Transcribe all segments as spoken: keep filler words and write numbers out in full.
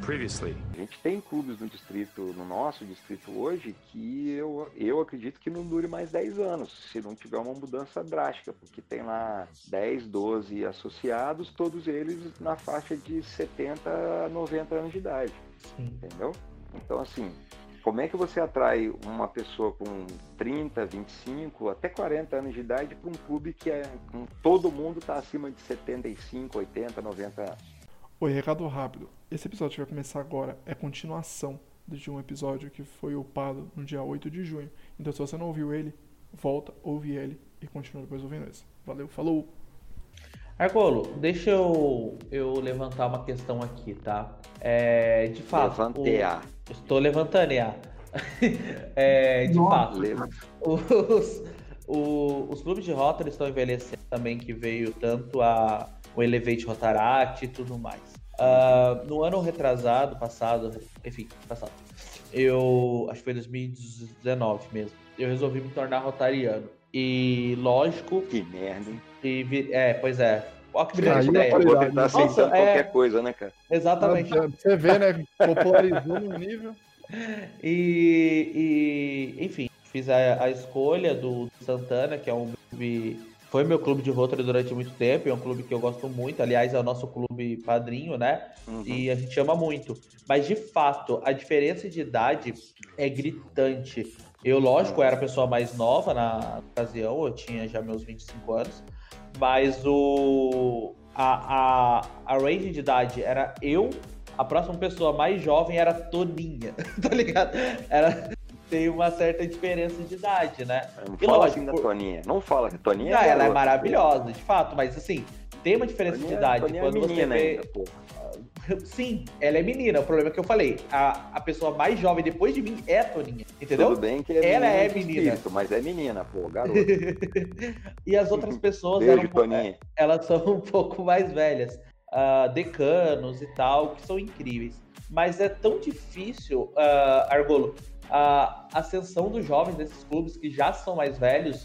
Previously. A gente tem clubes no distrito, no nosso distrito hoje, que eu, eu acredito que não dure mais dez anos, se não tiver uma mudança drástica, porque tem lá dez, doze associados, todos eles na faixa de setenta a noventa anos de idade. Sim. Entendeu? Então, assim, como é que você atrai uma pessoa com trinta, vinte e cinco, até quarenta anos de idade para um clube que é, com todo mundo está acima de setenta e cinco, oitenta, noventa anos? Oi, recado rápido. Esse episódio que vai começar agora é continuação de um episódio que foi upado no dia oito de junho. Então, se você não ouviu ele, volta, ouve ele e continua depois ouvindo esse. Valeu, falou! Argolo, deixa eu, eu levantar uma questão aqui, tá? É, de fato... Levantear. O, estou levantando, a. é, de Nossa, fato, levanta. os, o, os clubes de rota estão envelhecendo também, que veio tanto a, o Elevate Rotaract e tudo mais. Uh, no ano retrasado, passado, enfim, passado, eu, acho que foi dois mil e dezenove mesmo, eu resolvi me tornar rotariano. E lógico... Que merda, hein? E vi, é, pois é. Ó, que brilhante ideia. Eu vou tentar aceitando qualquer é... coisa, né, cara? Exatamente. Você vê, né? Popularizou no nível. E, e enfim, fiz a, a escolha do Santana, que é um clube... Foi meu clube de Rotary durante muito tempo, é um clube que eu gosto muito, aliás, é o nosso clube padrinho, né? Uhum. E a gente ama muito. Mas, de fato, a diferença de idade é gritante. Eu, lógico, era a pessoa mais nova na ocasião, eu tinha já meus vinte e cinco anos, mas o, a, a, a range de idade era eu, a próxima pessoa mais jovem era Toninha, tá ligado? Era... Tem uma certa diferença de idade, né? Não e fala lógico, assim da por... Toninha. Não fala que Toninha não, é ela é maravilhosa, de fato, mas assim, tem uma diferença Toninha, de idade. Toninha quando é você vê. Ainda, porra. Sim, ela é menina. O problema é que eu falei, a, a pessoa mais jovem depois de mim é Toninha, entendeu? Tudo bem que é ela menina é menina. Espírito, mas é menina, pô, garoto. E as outras pessoas Beijo, eram, Toninha. elas são um pouco mais velhas, uh, decanos e tal, que são incríveis. Mas é tão difícil, uh, Argolo, a ascensão dos jovens desses clubes que já são mais velhos,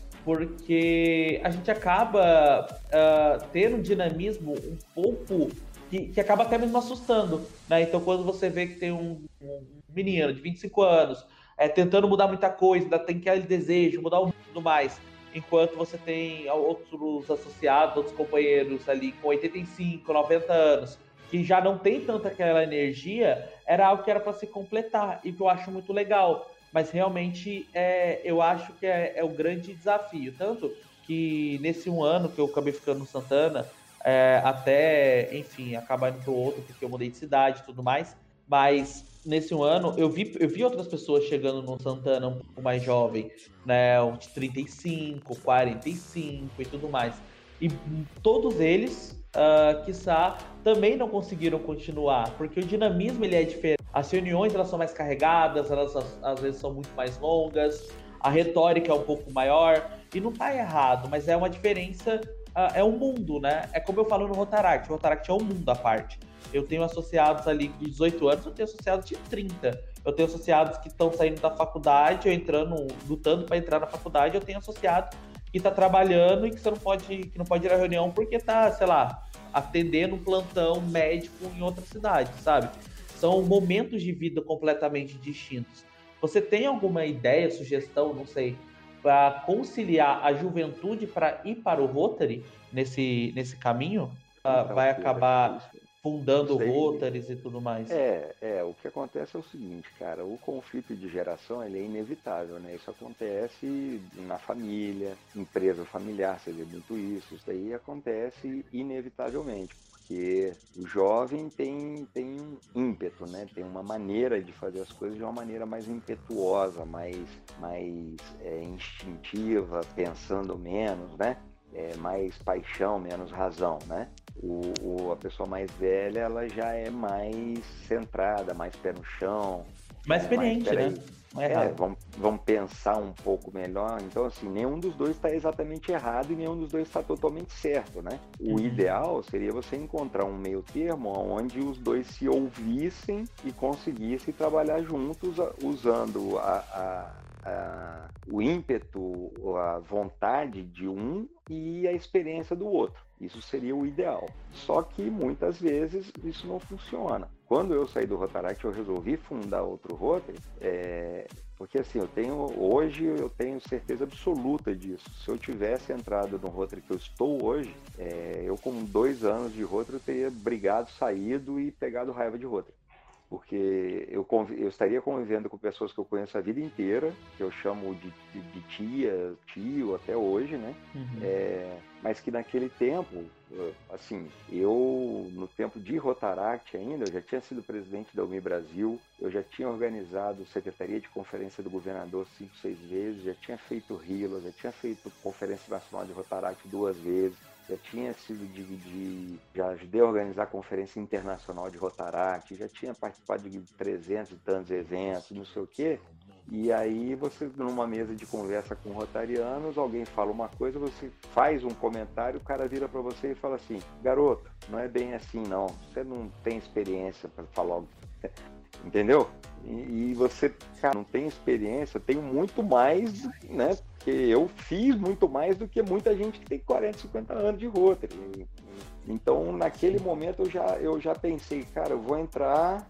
porque a gente acaba uh, tendo um dinamismo um pouco que, que acaba até mesmo assustando, né? Então, quando você vê que tem um, um menino de vinte e cinco anos é, tentando mudar muita coisa, ainda tem aquele desejo, mudar o mundo mais, enquanto você tem outros associados, outros companheiros ali com oitenta e cinco, noventa anos, que já não tem tanta aquela energia, era algo que era para se completar, e que eu acho muito legal. Mas realmente é, eu acho que é, é o grande desafio. Tanto que nesse um ano que eu acabei ficando no Santana, é, até, enfim, acabar indo para o outro, porque eu mudei de cidade e tudo mais, mas nesse um ano eu vi, eu vi outras pessoas chegando no Santana um pouco mais jovem, né, de trinta e cinco, quarenta e cinco e tudo mais. E todos eles... Uh, quiçá, também não conseguiram continuar, porque o dinamismo ele é diferente. As reuniões elas são mais carregadas, elas às, às vezes são muito mais longas, a retórica é um pouco maior, e não tá errado, mas é uma diferença, uh, é um mundo, né? É como eu falo no Rotaract, o Rotaract é um mundo à parte. Eu tenho associados ali de dezoito anos, eu tenho associados de trinta. Eu tenho associados que estão saindo da faculdade, ou entrando, lutando para entrar na faculdade, eu tenho associado que tá trabalhando e que você não pode, que não pode ir à reunião porque tá, sei lá, atendendo um plantão médico em outra cidade, sabe? São momentos de vida completamente distintos. Você tem alguma ideia, sugestão, não sei, para conciliar a juventude para ir para o Rotary nesse, nesse caminho? Então, vai acabar fundando Rotaries e tudo mais. É, é, o que acontece é o seguinte, cara, o conflito de geração ele é inevitável, né? Isso acontece na família, empresa familiar, você vê muito isso, isso daí acontece inevitavelmente, porque o jovem tem, tem um ímpeto, né? Tem uma maneira de fazer as coisas de uma maneira mais impetuosa, mais, mais é, instintiva, pensando menos, né? É, mais paixão, menos razão, né? O, o, a pessoa mais velha, ela já é mais centrada, mais pé no chão. Mais experiente, mais, né? É, é, vamos, vamos pensar um pouco melhor. Então, assim, nenhum dos dois está exatamente errado e nenhum dos dois está totalmente certo, né? O uhum. ideal seria você encontrar um meio termo onde os dois se ouvissem e conseguissem trabalhar juntos usando a... a Uh, o ímpeto, a vontade de um e a experiência do outro. Isso seria o ideal. Só que muitas vezes isso não funciona. quando eu saí do Rotaract, eu resolvi fundar outro Rotary, é, porque assim, eu tenho, hoje eu tenho certeza absoluta disso. Se eu tivesse entrado no Rotary que eu estou hoje, é, eu com dois anos de Rotary eu teria brigado, saído e pegado raiva de Rotary. Porque eu, eu estaria convivendo com pessoas que eu conheço a vida inteira, que eu chamo de, de, de tia, tio até hoje, né? Uhum. É, mas que naquele tempo, assim, eu, no tempo de Rotaract ainda, eu já tinha sido presidente da U M I Brasil, eu já tinha organizado Secretaria de Conferência do Governador cinco, seis vezes, já tinha feito R I L A, já tinha feito Conferência Nacional de Rotaract duas vezes, já tinha sido de, de já ajudei a organizar a Conferência Internacional de Rotaract, já tinha participado de trezentos e tantos eventos, não sei o quê. E aí você, numa mesa de conversa com rotarianos, alguém fala uma coisa, você faz um comentário, o cara vira para você e fala assim: garoto, não é bem assim não, você não tem experiência para falar, entendeu? E, e você, cara, não tem experiência, tem muito mais, né? Porque eu fiz muito mais do que muita gente que tem quarenta, cinquenta anos de Rotary. Então, naquele momento, eu já, eu já pensei, cara, eu vou entrar,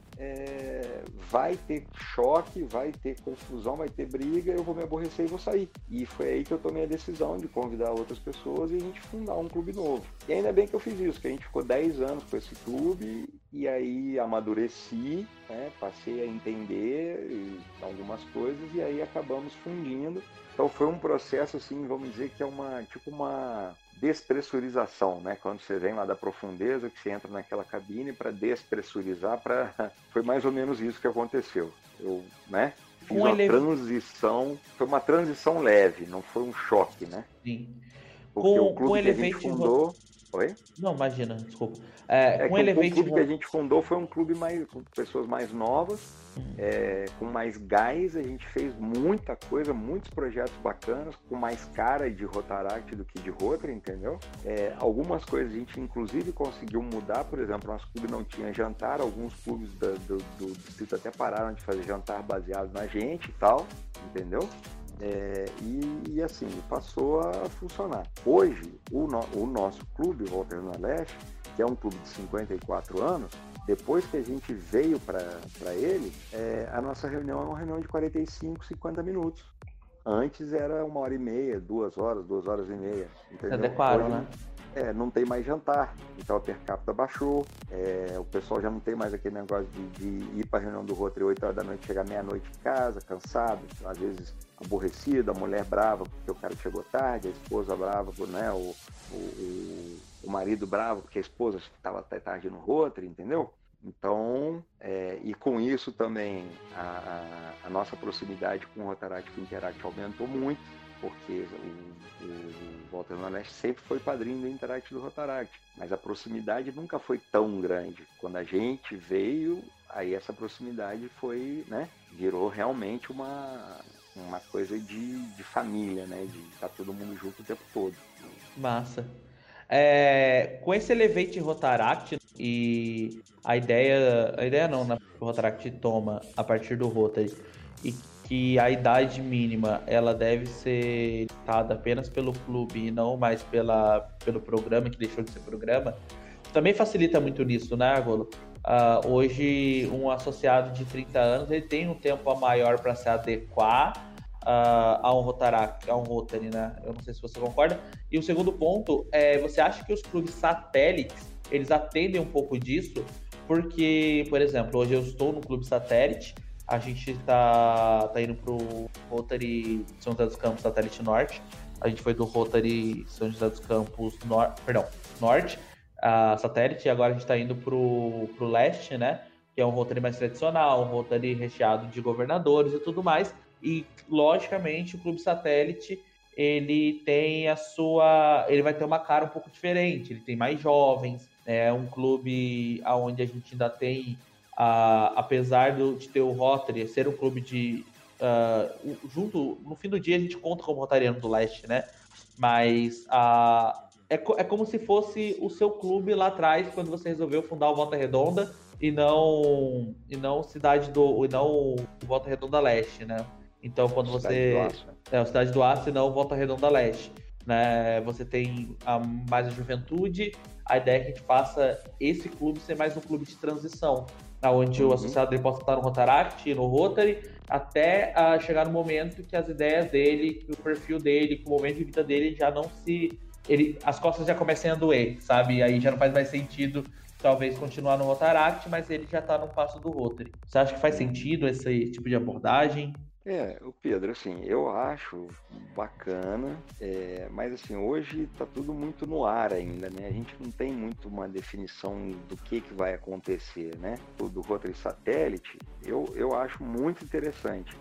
é, vai ter choque, vai ter confusão, vai ter briga, eu vou me aborrecer e vou sair. E foi aí que eu tomei a decisão de convidar outras pessoas e a gente fundar um clube novo. E ainda bem que eu fiz isso, que a gente ficou dez anos com esse clube e aí amadureci, né, passei a entender algumas coisas e aí acabamos fundindo. Então foi um processo, assim, vamos dizer que é uma, tipo uma despressurização, né? Quando você vem lá da profundeza, que você entra naquela cabine para despressurizar, pra... foi mais ou menos isso que aconteceu. Eu, né, fiz uma ele... transição, foi uma transição leve, não foi um choque, né? Sim. Porque com, o clube com que a gente fundou... Oi? Não, imagina, desculpa. É, é com que Elevate... o clube que a gente fundou foi um clube mais, com pessoas mais novas, hum. é, com mais gás. A gente fez muita coisa, muitos projetos bacanas, com mais cara de Rotaract do que de Rotary, entendeu? É, algumas coisas a gente inclusive conseguiu mudar. Por exemplo, nosso clube não tinha jantar, alguns clubes da, do, do distrito até pararam de fazer jantar baseado na gente e tal, entendeu? É, e, e assim, passou a funcionar. Hoje, o, no, o nosso clube, o Volta Redonda Leste, que é um clube de cinquenta e quatro anos, depois que a gente veio para ele, é, a nossa reunião é uma reunião de quarenta e cinco, cinquenta minutos. Antes era uma hora e meia, duas horas, duas horas e meia. Entendeu? Adequaram, né? É, não tem mais jantar, então a per capita baixou, é, o pessoal já não tem mais aquele negócio de, de ir para a reunião do Rotary oito horas da noite, chegar meia-noite em casa, cansado, às vezes aborrecido, a mulher brava porque o cara chegou tarde, a esposa brava, né, o, o, o marido bravo porque a esposa estava até tarde no Rotary, entendeu? Então, é, e com isso também a, a, a nossa proximidade com o Rotaract e o Interact aumentou muito, porque o, o Volta Redonda Leste sempre foi padrinho do Interact do Rotaract, mas a proximidade nunca foi tão grande. Quando a gente veio, aí essa proximidade foi, né, virou realmente uma, uma coisa de, de família, né, de estar todo mundo junto o tempo todo. Massa. É, com esse Elevate Rotaract e a ideia, a ideia não, né, que o Rotaract toma a partir do Rotary, e que a idade mínima ela deve ser ditada apenas pelo clube e não mais pela, pelo programa, que deixou de ser programa, também facilita muito nisso, né, Argolo? Uh, hoje, um associado de trinta anos ele tem um tempo a maior para se adequar uh, a um Rotaract, a um Rotary, né? Eu não sei se você concorda. E o segundo ponto é, você acha que os clubes satélites, eles atendem um pouco disso? Porque, por exemplo, hoje eu estou no clube satélite, a gente tá, tá indo pro Rotary São José dos Campos Satélite Norte. A gente foi do Rotary São José dos Campos Nor- perdão, Norte, a Satélite, e agora a gente tá indo pro, pro Leste, né? Que é um Rotary mais tradicional, um Rotary recheado de governadores e tudo mais. E, logicamente, o Clube Satélite, ele tem a sua... ele vai ter uma cara um pouco diferente, ele tem mais jovens, é um clube onde a gente ainda tem... Uh, apesar do, de ter o Rotary ser um clube de uh, junto, no fim do dia a gente conta como Rotariano do Leste, né? Mas uh, é, co- é como se fosse o seu clube lá atrás, quando você resolveu fundar o Volta Redonda e não e não cidade do e não o Volta Redonda Leste, né? Então quando você é a Cidade do Aço e não o Volta Redonda Leste, né? Você tem a, mais a juventude. A ideia é que a gente faça esse clube ser mais um clube de transição. onde Uhum. o associado dele possa estar no Rotaract, no Rotary, até uh, chegar no momento que as ideias dele, que o perfil dele, que o momento de vida dele já não se... Ele, as costas já comecem a doer, sabe? Aí já não faz mais sentido, talvez, continuar no Rotaract, mas ele já está no passo do Rotary. Você acha que faz sentido esse tipo de abordagem? É, o Pedro, assim, eu acho bacana, é, mas assim, hoje tá tudo muito no ar ainda, né? A gente não tem muito uma definição do que que vai acontecer, né? O do Rotary Satélite, eu, eu acho muito interessante.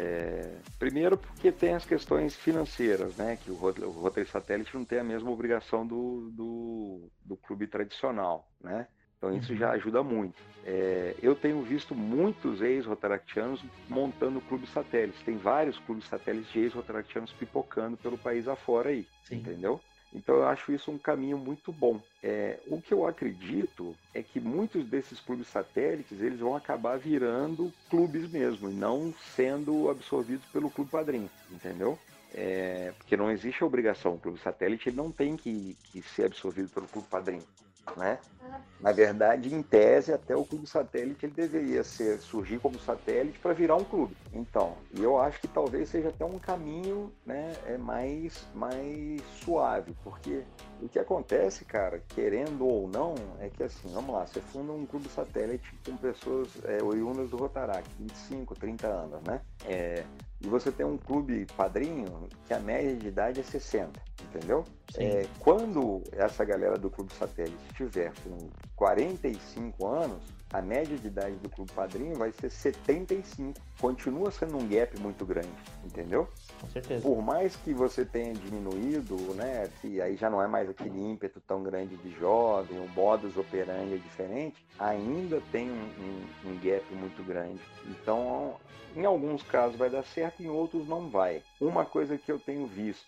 É, primeiro porque tem as questões financeiras, né? Que o Rotary, o Rotary Satélite não tem a mesma obrigação do, do, do clube tradicional, né? Então isso já ajuda muito. É, eu tenho visto muitos ex-rotaractianos montando clubes satélites. Tem vários clubes satélites de ex-rotaractianos pipocando pelo país afora aí, Sim. entendeu? Então eu acho isso um caminho muito bom. É, o que eu acredito é que muitos desses clubes satélites eles vão acabar virando clubes mesmo, e não sendo absorvidos pelo clube padrinho, entendeu? É, porque não existe a obrigação, o clube satélite ele não tem que, que ser absorvido pelo clube padrinho, né? Na verdade, em tese, até o clube satélite ele deveria ser, surgir como satélite para virar um clube. Então, e eu acho que talvez seja até um caminho, né, é mais, mais suave, porque o que acontece, cara, querendo ou não, é que assim, vamos lá, você funda um clube satélite com pessoas é, oriundas do Rotaract, vinte e cinco, trinta anos, né? É, e você tem um clube padrinho que a média de idade é sessenta, entendeu? É, quando essa galera do clube satélite estiver com quarenta e cinco anos, a média de idade do clube padrinho vai ser setenta e cinco. Continua sendo um gap muito grande, entendeu? Com certeza. Por mais que você tenha diminuído, né, que aí já não é mais aquele ímpeto tão grande de jovem, o modus operandi é diferente, ainda tem um, um, um gap muito grande. Então, em alguns casos vai dar certo, em outros não vai. Uma coisa que eu tenho visto,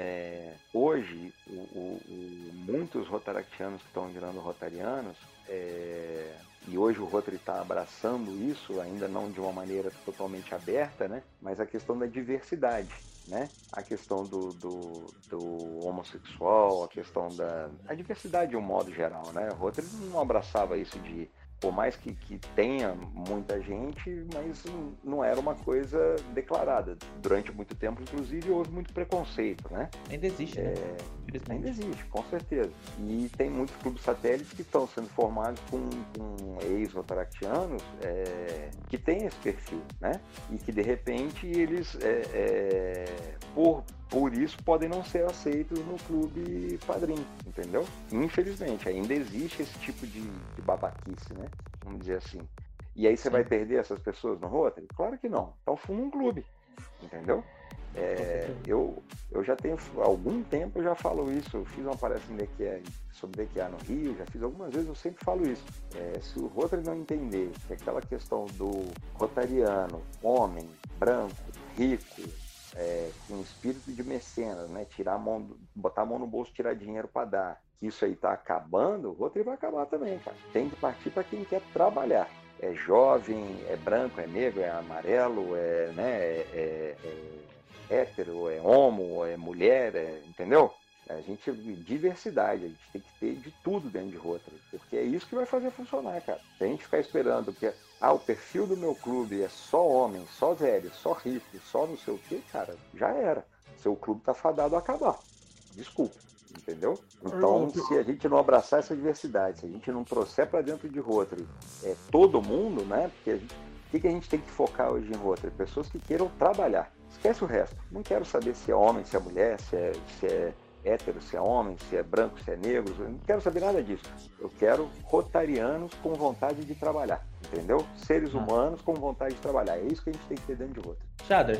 É, hoje, o, o, o, muitos rotaractianos que estão virando rotarianos, é, e hoje o Rotary está abraçando isso, ainda não de uma maneira totalmente aberta, né? Mas a questão da diversidade, né? A questão do, do, do homossexual, a questão da a diversidade de um modo geral, né? O Rotary não abraçava isso de... Por mais que, que tenha muita gente, mas não era uma coisa declarada. Durante muito tempo, inclusive, houve muito preconceito, né? Ainda existe, né? É, ainda existe, com certeza. E tem muitos clubes satélites que estão sendo formados com, com ex-rotaractianos é, que têm esse perfil, né? E que, de repente, eles, é, é, por, por isso, podem não ser aceitos no clube padrinho, entendeu? Infelizmente, ainda existe esse tipo de, de babaquice, né? Vamos dizer assim. E aí você Sim. vai perder essas pessoas no Rotary? Claro que não. Então funda um clube, entendeu? É, eu, eu já tenho, há algum tempo eu já falo isso, eu fiz uma palestra em D Q A, sobre D Q A no Rio, já fiz algumas vezes, eu sempre falo isso. É, se o Rotary não entender que aquela questão do rotariano, homem, branco, rico, é, com espírito de mecenas, né, tirar a mão, botar a mão no bolso, tirar dinheiro para dar, isso aí tá acabando, o Rotary vai acabar também, cara. Tem que partir para quem quer trabalhar. É jovem, é branco, é negro, é amarelo, é, né, é, é, é hétero, é homo, é mulher, é, entendeu? A gente, diversidade, a gente tem que ter de tudo dentro de Rotary, porque é isso que vai fazer funcionar, cara. Se a gente ficar esperando que ah, o perfil do meu clube é só homem, só velho, só rico, só não sei o que, cara, já era. Seu clube tá fadado a acabar. Desculpa. Entendeu? Então, se a gente não abraçar essa diversidade, se a gente não trouxer para dentro de Rotary é, todo mundo, né? Porque a gente, o que, que a gente tem que focar hoje em Rotary? Pessoas que queiram trabalhar. Esquece o resto. Não quero saber se é homem, se é mulher, se é, se é hétero, se é homem, se é branco, se é negro. Eu não quero saber nada disso. Eu quero rotarianos com vontade de trabalhar. Entendeu? Seres ah. humanos com vontade de trabalhar. É isso que a gente tem que ter dentro de Rotary. Shader.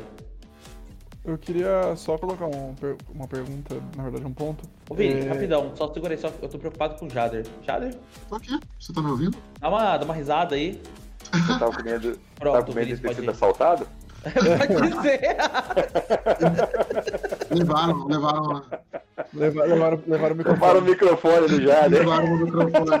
Eu queria só colocar um, uma pergunta, na verdade um ponto. Ô Vini, é... rapidão, só segura aí, só, eu tô preocupado com o Jader. Jader? Tô aqui, você tá me ouvindo? Dá uma, dá uma risada aí. Você tava com medo, Pronto, tava com medo de ter sido assaltado? Pode ser. levaram, levaram... Levaram, levaram, levaram o microfone. Levaram o microfone do Jader. Levaram o microfone.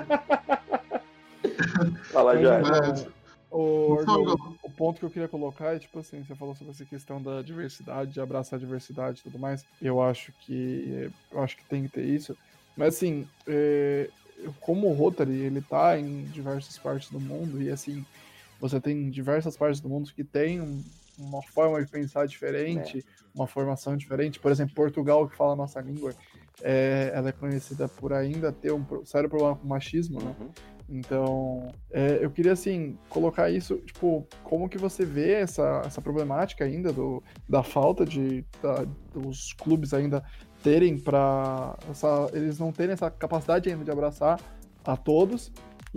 Fala, Jader. O, o, o ponto que eu queria colocar é, tipo assim, você falou sobre essa questão da diversidade, de abraçar a diversidade e tudo mais. Eu acho que eu acho que tem que ter isso. Mas assim, é, como o Rotary, ele tá em diversas partes do mundo, e assim, você tem diversas partes do mundo que tem um, uma forma de pensar diferente, é. uma formação diferente. Por exemplo, Portugal, que fala a nossa língua, é, ela é conhecida por ainda ter um sério problema com machismo, né? Uhum. Então, é, eu queria, assim, colocar isso, tipo, como que você vê essa, essa problemática ainda do, da falta de, da, dos clubes ainda terem para eles não terem essa capacidade ainda de abraçar a todos,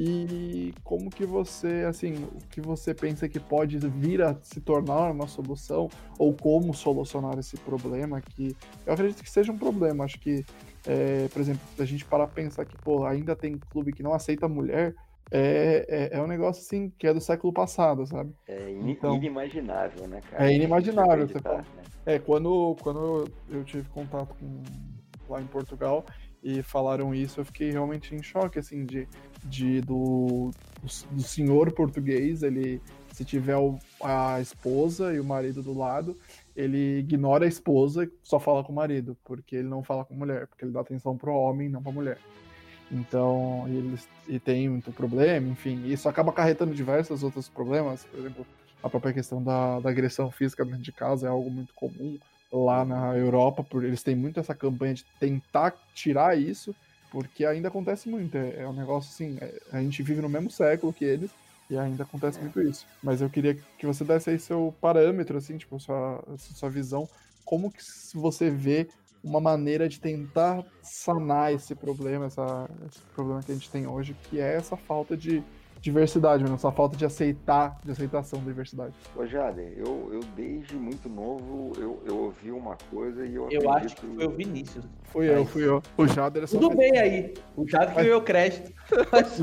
e como que você, assim, o que você pensa que pode vir a se tornar uma solução, ou como solucionar esse problema, que eu acredito que seja um problema. Acho que, é, por exemplo, se a gente parar pra pensar que, pô, ainda tem clube que não aceita mulher, é, é, é um negócio, assim, que é do século passado, sabe? É in, então, inimaginável, né, cara? É inimaginável. Você fala, né? É, quando, quando eu tive contato com, lá em Portugal e falaram isso, eu fiquei realmente em choque, assim, de, de do, do senhor português, ele, se tiver o, a esposa e o marido do lado, ele ignora a esposa e só fala com o marido, porque ele não fala com a mulher, porque ele dá atenção pro homem, não pra mulher. Então, eles e tem muito problema, enfim, isso acaba acarretando diversos outros problemas, por exemplo, a própria questão da, da agressão física dentro de casa é algo muito comum lá na Europa, porque eles têm muito essa campanha de tentar tirar isso, porque ainda acontece muito. É, é um negócio assim, é, a gente vive no mesmo século que eles e ainda acontece é. muito isso. Mas eu queria que você desse aí seu parâmetro, assim, tipo, sua, sua visão, como que você vê uma maneira de tentar sanar esse problema, essa, esse problema que a gente tem hoje, que é essa falta de diversidade, mesmo, essa falta de aceitar, de aceitação da diversidade. Ô Jader, eu, eu desde muito novo, eu, eu ouvi uma coisa e eu Eu acredito... acho que foi o Vinícius. Fui mas... eu, fui eu. O Jader é só... Tudo bem aí, o Jader que ganhou o crédito. Mas...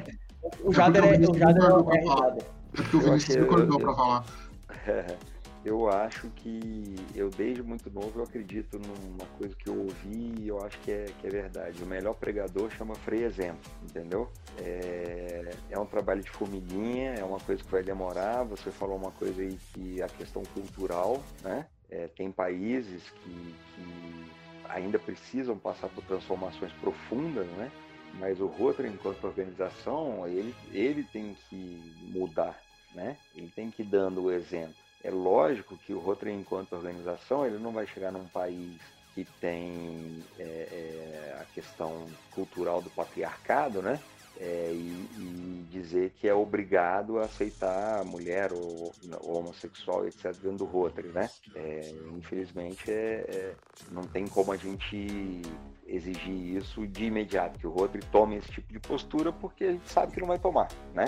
o Jader é o Jader é risada. É porque o Vinícius me cortou pra falar. Eu acho que, eu desde muito novo, eu acredito numa coisa que eu ouvi e eu acho que é, que é verdade. O melhor pregador chama Frei Exemplo, entendeu? É, é um trabalho de formiguinha, é uma coisa que vai demorar. Você falou uma coisa aí que a questão cultural, né? É, tem países que, que ainda precisam passar por transformações profundas, né? Mas o Rotary, enquanto organização, ele, ele tem que mudar, né? Ele tem que ir dando o exemplo. É lógico que o Rotary, enquanto organização, ele não vai chegar num país que tem é, é, a questão cultural do patriarcado, né? É, e, e dizer que é obrigado a aceitar a mulher ou, ou homossexual, etcétera, dentro do Rotary, né? É, infelizmente, é, é, não tem como a gente exigir isso de imediato, que o Rotary tome esse tipo de postura, porque a gente sabe que não vai tomar, né?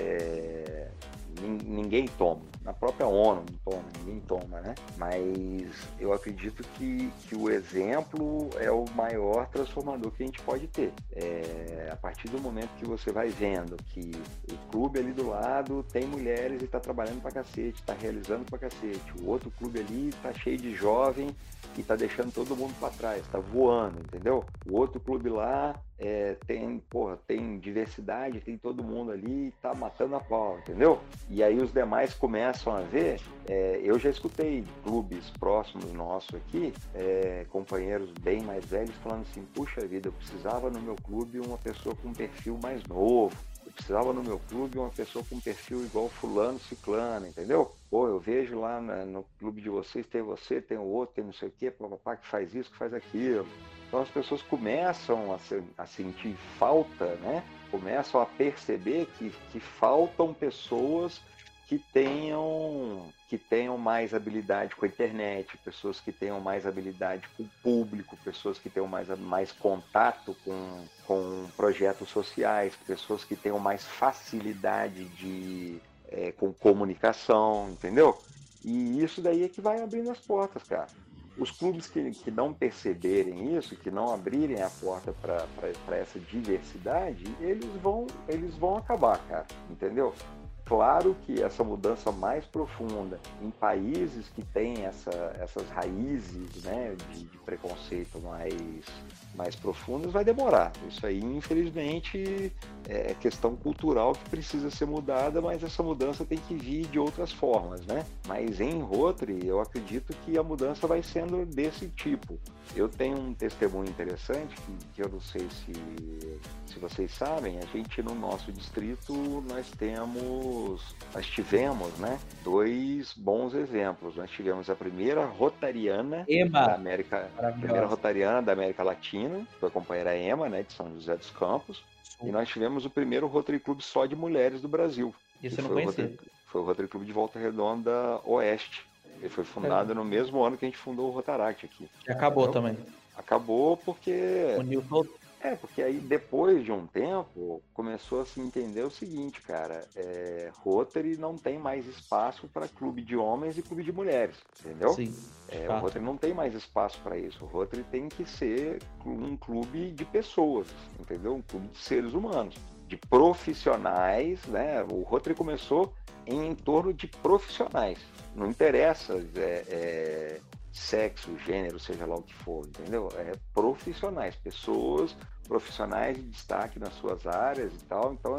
É, ninguém toma, na própria ONU não toma, ninguém toma, né? Mas eu acredito que, que o exemplo é o maior transformador que a gente pode ter. É, a partir do momento que você vai vendo que o clube ali do lado tem mulheres e está trabalhando pra cacete, está realizando pra cacete, o outro clube ali está cheio de jovem e está deixando todo mundo para trás, está voando, entendeu? O outro clube lá é, tem, porra, tem diversidade, tem todo mundo ali, tá matando a pau, entendeu? E aí os demais começam a ver, é, eu já escutei clubes próximos nossos aqui, é, companheiros bem mais velhos falando assim, puxa vida, eu precisava no meu clube uma pessoa com um perfil mais novo, eu precisava no meu clube uma pessoa com um perfil igual fulano, ciclano, entendeu? Pô, eu vejo lá na, no clube de vocês, tem você, tem o outro, tem não sei o quê, papapá, que faz isso, que faz aquilo. Então as pessoas começam a, se, a sentir falta, né? Começam a perceber que, que faltam pessoas que tenham, que tenham mais habilidade com a internet, pessoas que tenham mais habilidade com o público, pessoas que tenham mais, mais contato com, com projetos sociais, pessoas que tenham mais facilidade de, é, com comunicação, entendeu? E isso daí é que vai abrindo as portas, cara. Os clubes que, que não perceberem isso, que não abrirem a porta para essa diversidade, eles vão, eles vão acabar, cara, entendeu? Claro que essa mudança mais profunda em países que têm essa, essas raízes, né, de, de preconceito mais, mais profundas vai demorar. Isso aí, infelizmente, é questão cultural que precisa ser mudada, mas essa mudança tem que vir de outras formas, né? Mas em Rotary, eu acredito que a mudança vai sendo desse tipo. Eu tenho um testemunho interessante que, que eu não sei se, se vocês sabem, a gente no nosso distrito nós temos, nós tivemos, né, dois bons exemplos. Nós tivemos a primeira rotariana Ema. da América, a primeira rotariana da América Latina, que foi a companheira Ema, né, de São José dos Campos, e nós tivemos o primeiro Rotary Club só de mulheres do Brasil. Isso eu não conhecia. O Rotary, foi o Rotary Club de Volta Redonda Oeste. Ele foi fundado é. no mesmo ano que a gente fundou o Rotaract aqui. E acabou entendeu? Também. Acabou porque... Uniu todo. É, porque aí depois de um tempo começou a se entender o seguinte, cara, é, Rotary não tem mais espaço para clube de homens e clube de mulheres, entendeu? Sim. É, o Rotary não tem mais espaço para isso. O Rotary tem que ser um clube de pessoas, entendeu? Um clube de seres humanos, de profissionais, né? O Rotary começou em, em torno de profissionais. Não interessa é, é, sexo, gênero, seja lá o que for, entendeu? É profissionais, pessoas profissionais de destaque nas suas áreas e tal, então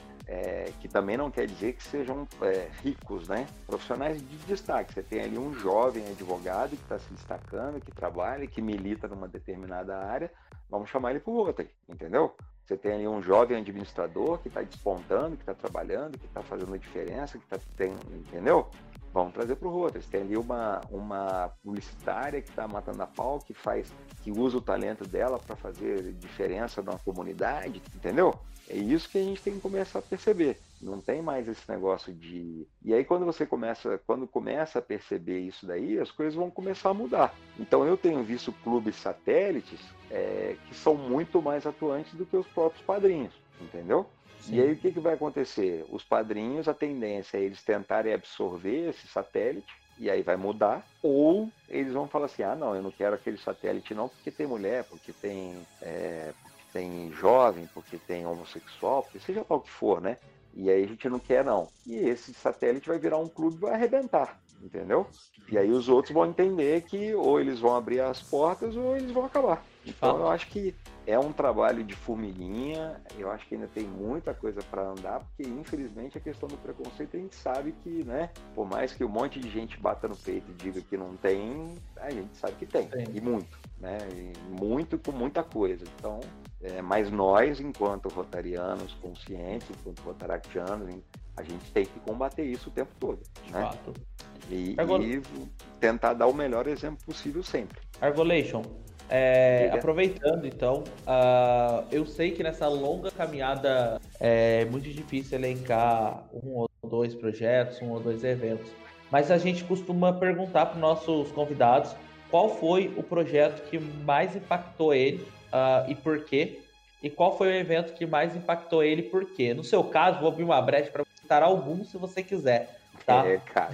é, que também não quer dizer que sejam é, ricos, né? Profissionais de destaque. Você tem ali um jovem advogado que está se destacando, que trabalha, que milita numa determinada área, vamos chamar ele para o Rotary, entendeu? Você tem ali um jovem administrador que está despontando, que está trabalhando, que está fazendo a diferença, que está tendo, entendeu? Vamos trazer para o Rotary. Você tem ali uma, uma publicitária que está matando a pau, que faz, que usa o talento dela para fazer diferença na comunidade, entendeu? É isso que a gente tem que começar a perceber. Não tem mais esse negócio de... E aí quando você começa, quando começa a perceber isso daí, as coisas vão começar a mudar. Então eu tenho visto clubes satélites é, que são muito mais atuantes do que os próprios padrinhos, entendeu? Sim. E aí o que, que vai acontecer? Os padrinhos, a tendência é eles tentarem absorver esse satélite, e aí vai mudar, ou eles vão falar assim, ah não, eu não quero aquele satélite não, porque tem mulher, porque tem, é, porque tem jovem, porque tem homossexual, porque seja lá o que for, né? E aí a gente não quer não. E esse satélite vai virar um clube e vai arrebentar, entendeu? E aí os outros vão entender que ou eles vão abrir as portas ou eles vão acabar. Então eu acho que é um trabalho de formiguinha, eu acho que ainda tem muita coisa para andar, porque infelizmente a questão do preconceito a gente sabe que, né, por mais que um monte de gente bata no peito e diga que não tem, a gente sabe que tem, tem. E muito, né, e muito com muita coisa. Então, é, mas nós, enquanto rotarianos conscientes, enquanto rotaractianos, a gente tem que combater isso o tempo todo, de né? fato. E, Argol... e tentar dar o melhor exemplo possível sempre. Argolation. É, aproveitando então, uh, eu sei que nessa longa caminhada é muito difícil elencar um ou dois projetos, um ou dois eventos, mas a gente costuma perguntar para os nossos convidados qual foi o projeto que mais impactou ele uh, e por quê, e qual foi o evento que mais impactou ele e por quê. No seu caso, vou abrir uma brecha para citar algum se você quiser. Tá? É, cara.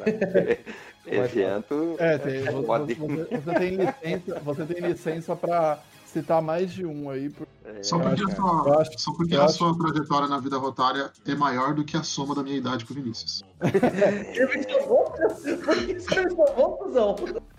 Evento. É, tem, você, você, você tem licença, você tem licença para citar mais de um aí. Por... É, só porque, a sua, acho, só porque a acho... sua trajetória na vida rotária é maior do que a soma da minha idade com o Vinícius. Por que você me salvou, cuzão?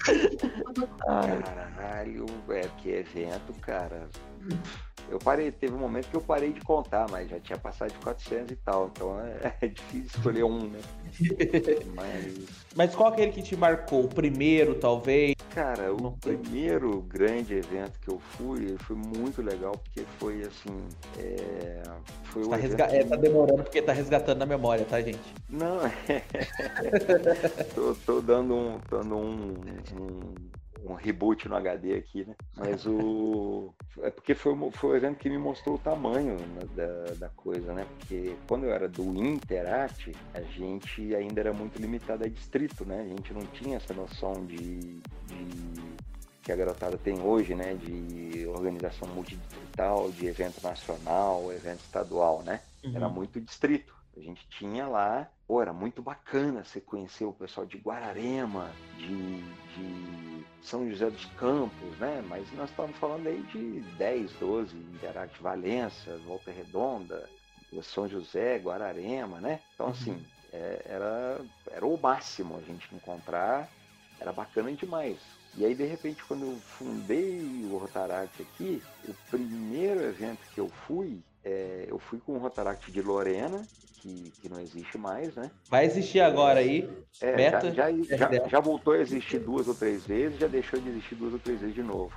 Caralho, é que evento, cara. Eu parei, teve um momento que eu parei de contar, mas já tinha passado de quatrocentos e tal, então é, é difícil escolher um, né? Mas... mas qual é aquele que te marcou? O primeiro, talvez? Cara, o primeiro grande evento que eu fui, foi muito legal, porque foi assim, é... foi tá, um resga... evento... é, tá demorando porque tá resgatando na memória, tá, gente? Não, é... tô, tô dando um, dando um, um... um reboot no H D aqui, né? Mas o... é porque foi, foi o evento que me mostrou o tamanho, né, da, da coisa, né? Porque quando eu era do Interact, a gente ainda era muito limitado a distrito, né? A gente não tinha essa noção de... de... que a garotada tem hoje, né? De organização multidistrital, de evento nacional, evento estadual, né? Uhum. Era muito distrito. A gente tinha lá... Pô, era muito bacana você conhecer o pessoal de Guararema, de... de... São José dos Campos, né? Mas nós estamos falando aí de dez, doze, Interact Valença, Volta Redonda, São José, Guararema, né? Então, assim, é, era, era o máximo a gente encontrar, era bacana demais. E aí, de repente, quando eu fundei o Rotaract aqui, o primeiro evento que eu fui, é, eu fui com o Rotaract de Lorena, que, que não existe mais, né? Vai existir agora aí, é, Beta, já, já, já, já voltou a existir duas ou três vezes, já deixou de existir duas ou três vezes de novo.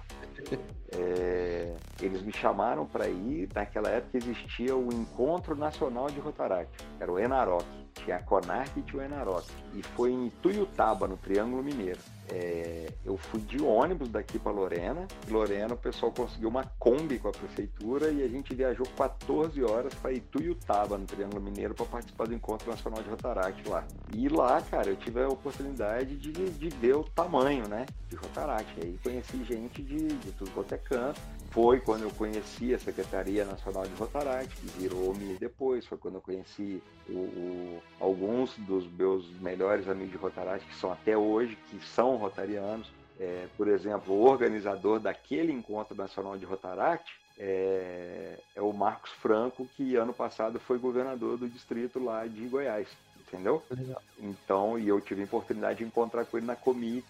É, eles me chamaram para ir, naquela época existia o Encontro Nacional de Rotaract, era o Enarok, tinha a Conarc e tinha o Enarok, e foi em Ituiutaba, no Triângulo Mineiro. É, eu fui de ônibus daqui para Lorena. Em Lorena o pessoal conseguiu uma Kombi com a prefeitura e a gente viajou quatorze horas para Ituiutaba, no Triângulo Mineiro, para participar do Encontro Nacional de Rotaract lá. E lá, cara, eu tive a oportunidade de, de ver o tamanho, né, de Rotaract. Aí conheci gente de, de tudo quanto é canto. Foi quando eu conheci a Secretaria Nacional de Rotaract, que virou O M I depois. Foi quando eu conheci o, o, alguns dos meus melhores amigos de Rotaract, que são até hoje, que são rotarianos. É, por exemplo, o organizador daquele Encontro Nacional de Rotaract é, é o Marcos Franco, que ano passado foi governador do distrito lá de Goiás. Entendeu? Legal. Então, e eu tive a oportunidade de encontrar com ele na Comic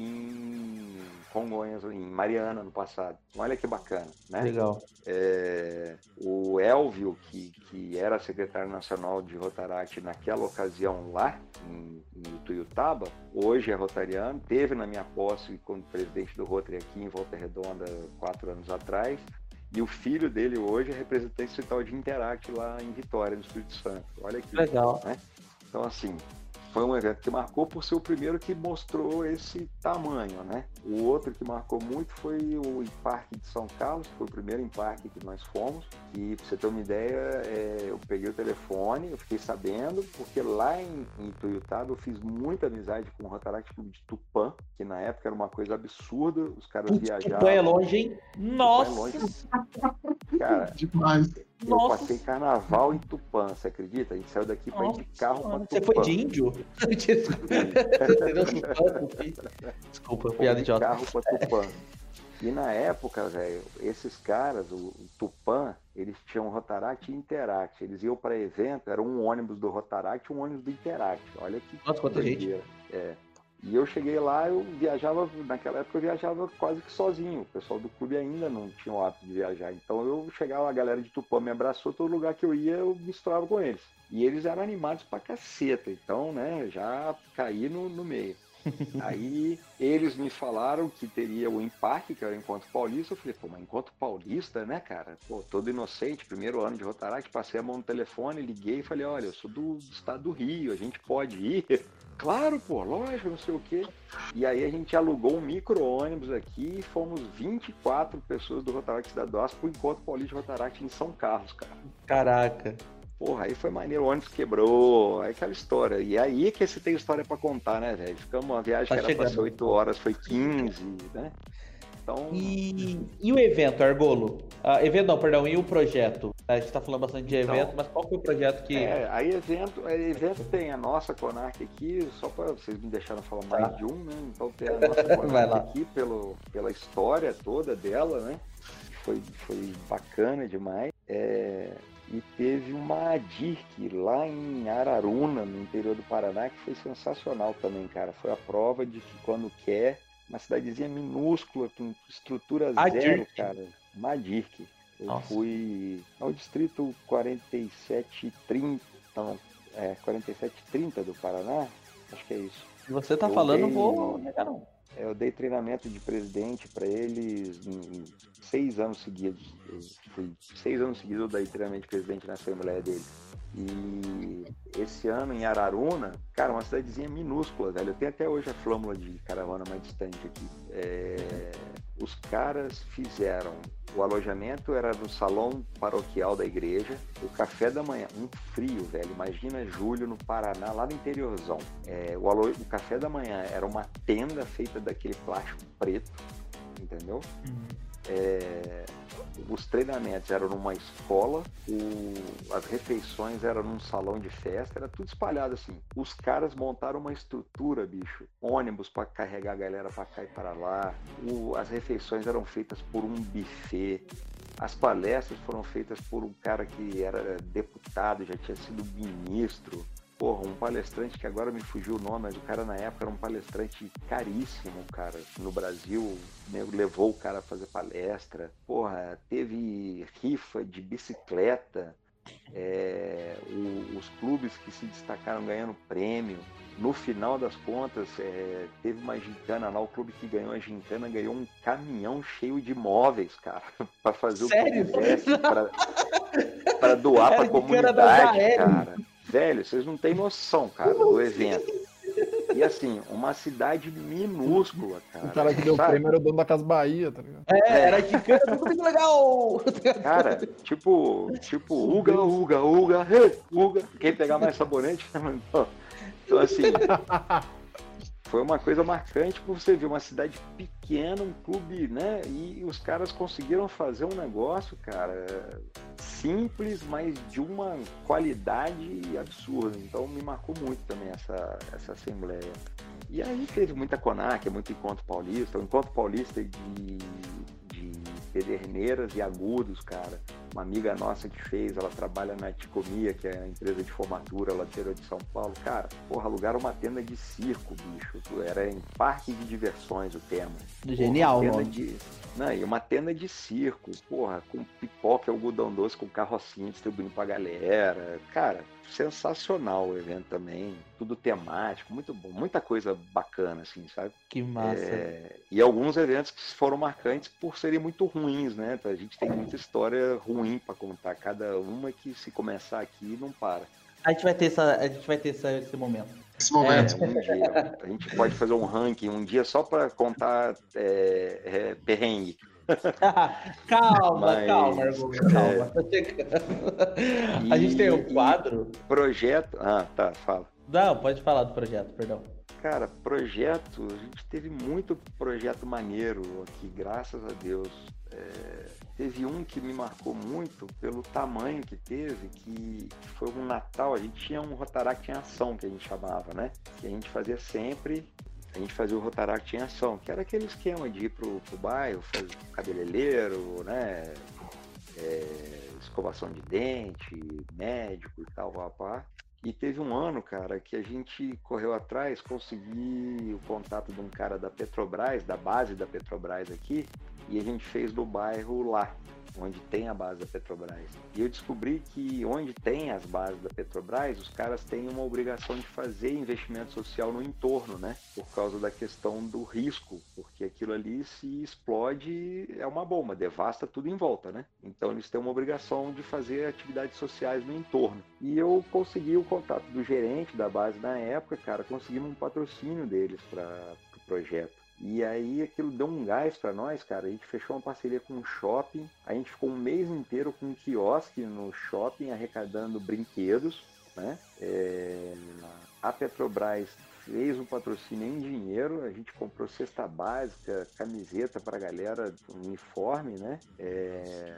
em Congonhas, em Mariana, no passado. Olha que bacana, né? Legal. É, o Elvio, que, que era secretário nacional de Rotaract naquela ocasião lá, em, em Ituiutaba, hoje é rotariano, teve na minha posse como presidente do Rotary aqui em Volta Redonda, quatro anos atrás. E o filho dele hoje é representante estadual de Interact lá em Vitória, no Espírito Santo. Olha que legal, né? Então, assim, foi um evento que marcou por ser o primeiro que mostrou esse tamanho, né? O outro que marcou muito foi o Emparque de São Carlos, que foi o primeiro Emparque que nós fomos. E, pra você ter uma ideia, é, eu peguei o telefone, eu fiquei sabendo, porque lá em, em Ituiutaba eu fiz muita amizade com o Rotaract Clube de Tupã, que na época era uma coisa absurda, os caras Putz, viajavam... Tupã é longe, hein? Nossa! Tupã é longe. Cara, demais. Eu Nossa. passei carnaval em Tupã, você acredita? A gente saiu daqui para ir de carro para Tupã. Você foi de índio? Desculpa, piada idiota. De carro para Tupã. E na época, velho, esses caras, o, o Tupã, eles tinham Rotaract e Interact. Eles iam para evento, era um ônibus do Rotaract e um ônibus do Interact. Olha que Nossa, quanta gente. É. E eu cheguei lá, eu viajava, naquela época eu viajava quase que sozinho. O pessoal do clube ainda não tinha o hábito de viajar. Então eu chegava, a galera de Tupã me abraçou, todo lugar que eu ia eu misturava com eles. E eles eram animados pra caceta, então, né, já caí no, no meio. Aí eles me falaram que teria o Emparque, que era o Encontro Paulista. Eu falei, pô, mas Encontro Paulista, né, cara? Pô, todo inocente, primeiro ano de Rotaract, passei a mão no telefone, liguei e falei, olha, eu sou do estado do Rio, a gente pode ir? Claro, pô, lógico, não sei o quê. E aí a gente alugou um micro-ônibus aqui e fomos vinte e quatro pessoas do Rotaract Cidade do Aço pro Encontro Paulista de Rotaract em São Carlos, cara. Caraca. Porra, aí foi maneiro, o ônibus quebrou, aí aquela história. E aí que você tem história pra contar, né, velho? Ficamos uma viagem tá que era chegando. Pra ser oito horas, foi quinze, né? Então... E, e o evento, Argolo? Ah, evento não, perdão, e o projeto? A gente tá falando bastante de então, evento, mas qual foi o projeto que... É, aí evento, aí evento tem a nossa Conarc aqui, só para vocês me deixarem falar mais tá. de um, né? Então tem a nossa Conarc aqui pelo, pela história toda dela, né? Foi, foi bacana demais. É... E teve uma A D I R C lá em Araruna, no interior do Paraná, que foi sensacional também, cara. Foi a prova de que quando quer, uma cidadezinha minúscula, com estrutura A D I R C. Zero, cara. Uma A D I R C. Eu Nossa. fui ao distrito quarenta e sete trinta, não, é, quarenta e sete trinta do Paraná, acho que é isso. Se você tá eu falando, dei, vou negar não. Eu dei treinamento de presidente para eles em seis anos seguidos. Eu fui seis anos seguidos eu dei treinamento de presidente na Assembleia deles. E esse ano em Araruna, cara, uma cidadezinha minúscula, velho. Eu tenho até hoje a flâmula de caravana mais distante aqui. É... Os caras fizeram... O alojamento era no salão paroquial da igreja. O café da manhã, um frio, velho. Imagina julho no Paraná, lá no interiorzão. É, o, alo... o café da manhã era uma tenda feita daquele plástico preto, entendeu? Uhum. É... Os treinamentos eram numa escola, o... as refeições eram num salão de festa, era tudo espalhado assim. Os caras montaram uma estrutura, bicho, ônibus para carregar a galera para cá e para lá. O... As refeições eram feitas por um buffet. As palestras foram feitas por um cara que era deputado, já tinha sido ministro. porra, um palestrante que agora me fugiu o nome, mas o cara na época era um palestrante caríssimo, cara, no Brasil, o nego levou o cara a fazer palestra, porra, teve rifa de bicicleta, é, o, os clubes que se destacaram ganhando prêmio. No final das contas, é, teve uma gincana lá, o clube que ganhou a gincana ganhou um caminhão cheio de móveis, cara, para fazer Sério? o que quisesse, para doar para a comunidade, cara. Velho, vocês não têm noção, cara, do evento. E assim, uma cidade minúscula, cara. O cara que deu o prêmio era o dono da Casa Bahia, tá ligado? É, era gincana, tudo muito legal. Cara, tipo, tipo, uga, uga, uga, hey, uga. Quem pegar mais sabonete, então, assim, foi uma coisa marcante por você ver uma cidade pequena, um clube, né? E os caras conseguiram fazer um negócio, cara, simples, mas de uma qualidade absurda. Então, me marcou muito também essa, essa assembleia. E aí teve muita CONAC, muito Encontro Paulista, o Encontro Paulista de, de Pederneiras e Agudos, cara. Uma amiga nossa que fez, ela trabalha na Ticomia, que é a empresa de formatura lá do interior de São Paulo. Cara, porra, alugaram uma tenda de circo, bicho. Era em parque de diversões o tema. Genial, porra, mano. De... Não, e uma tenda de circo, porra, com pipoca e algodão doce, com carrocinha distribuindo pra galera. Cara, sensacional o evento também. Tudo temático, muito bom. Muita coisa bacana, assim, sabe? Que massa. É... E alguns eventos que foram marcantes por serem muito ruins, né? A gente tem muita história ruim pra contar. Cada uma que se começar aqui não para. A gente vai ter, essa, a gente vai ter essa, esse momento. Esse momento. É, um dia. A gente pode fazer um ranking um dia só pra contar é, é, perrengue. calma, Mas, calma, Argulho, calma. Tá chegando. A gente tem um quadro. Projeto. Ah, tá, fala. Não, pode falar do projeto, perdão. Cara, projeto, a gente teve muito projeto maneiro aqui, graças a Deus. É, teve um que me marcou muito pelo tamanho que teve, que foi um Natal, a gente tinha um Rotaract em Ação, que a gente chamava, né? Que a gente fazia sempre, a gente fazia o Rotaract em Ação, que era aquele esquema de ir pro, pro bairro, fazer cabeleireiro, né? É, escovação de dente, médico e tal, papá. E teve um ano, cara, que a gente correu atrás, consegui o contato de um cara da Petrobras, da base da Petrobras aqui, e a gente fez no bairro lá, onde tem a base da Petrobras. E eu descobri que onde tem as bases da Petrobras, os caras têm uma obrigação de fazer investimento social no entorno, né? Por causa da questão do risco, porque aquilo ali se explode, é uma bomba, devasta tudo em volta, né? Então eles têm uma obrigação de fazer atividades sociais no entorno. E eu consegui o contato do gerente da base na época, cara, conseguimos um patrocínio deles para o pro projeto. E aí aquilo deu um gás para nós, cara. A gente fechou uma parceria com um shopping. A gente ficou um mês inteiro com um quiosque no shopping arrecadando brinquedos, né? É... A Petrobras fez um patrocínio em dinheiro. A gente comprou cesta básica, camiseta para a galera, uniforme, né? É...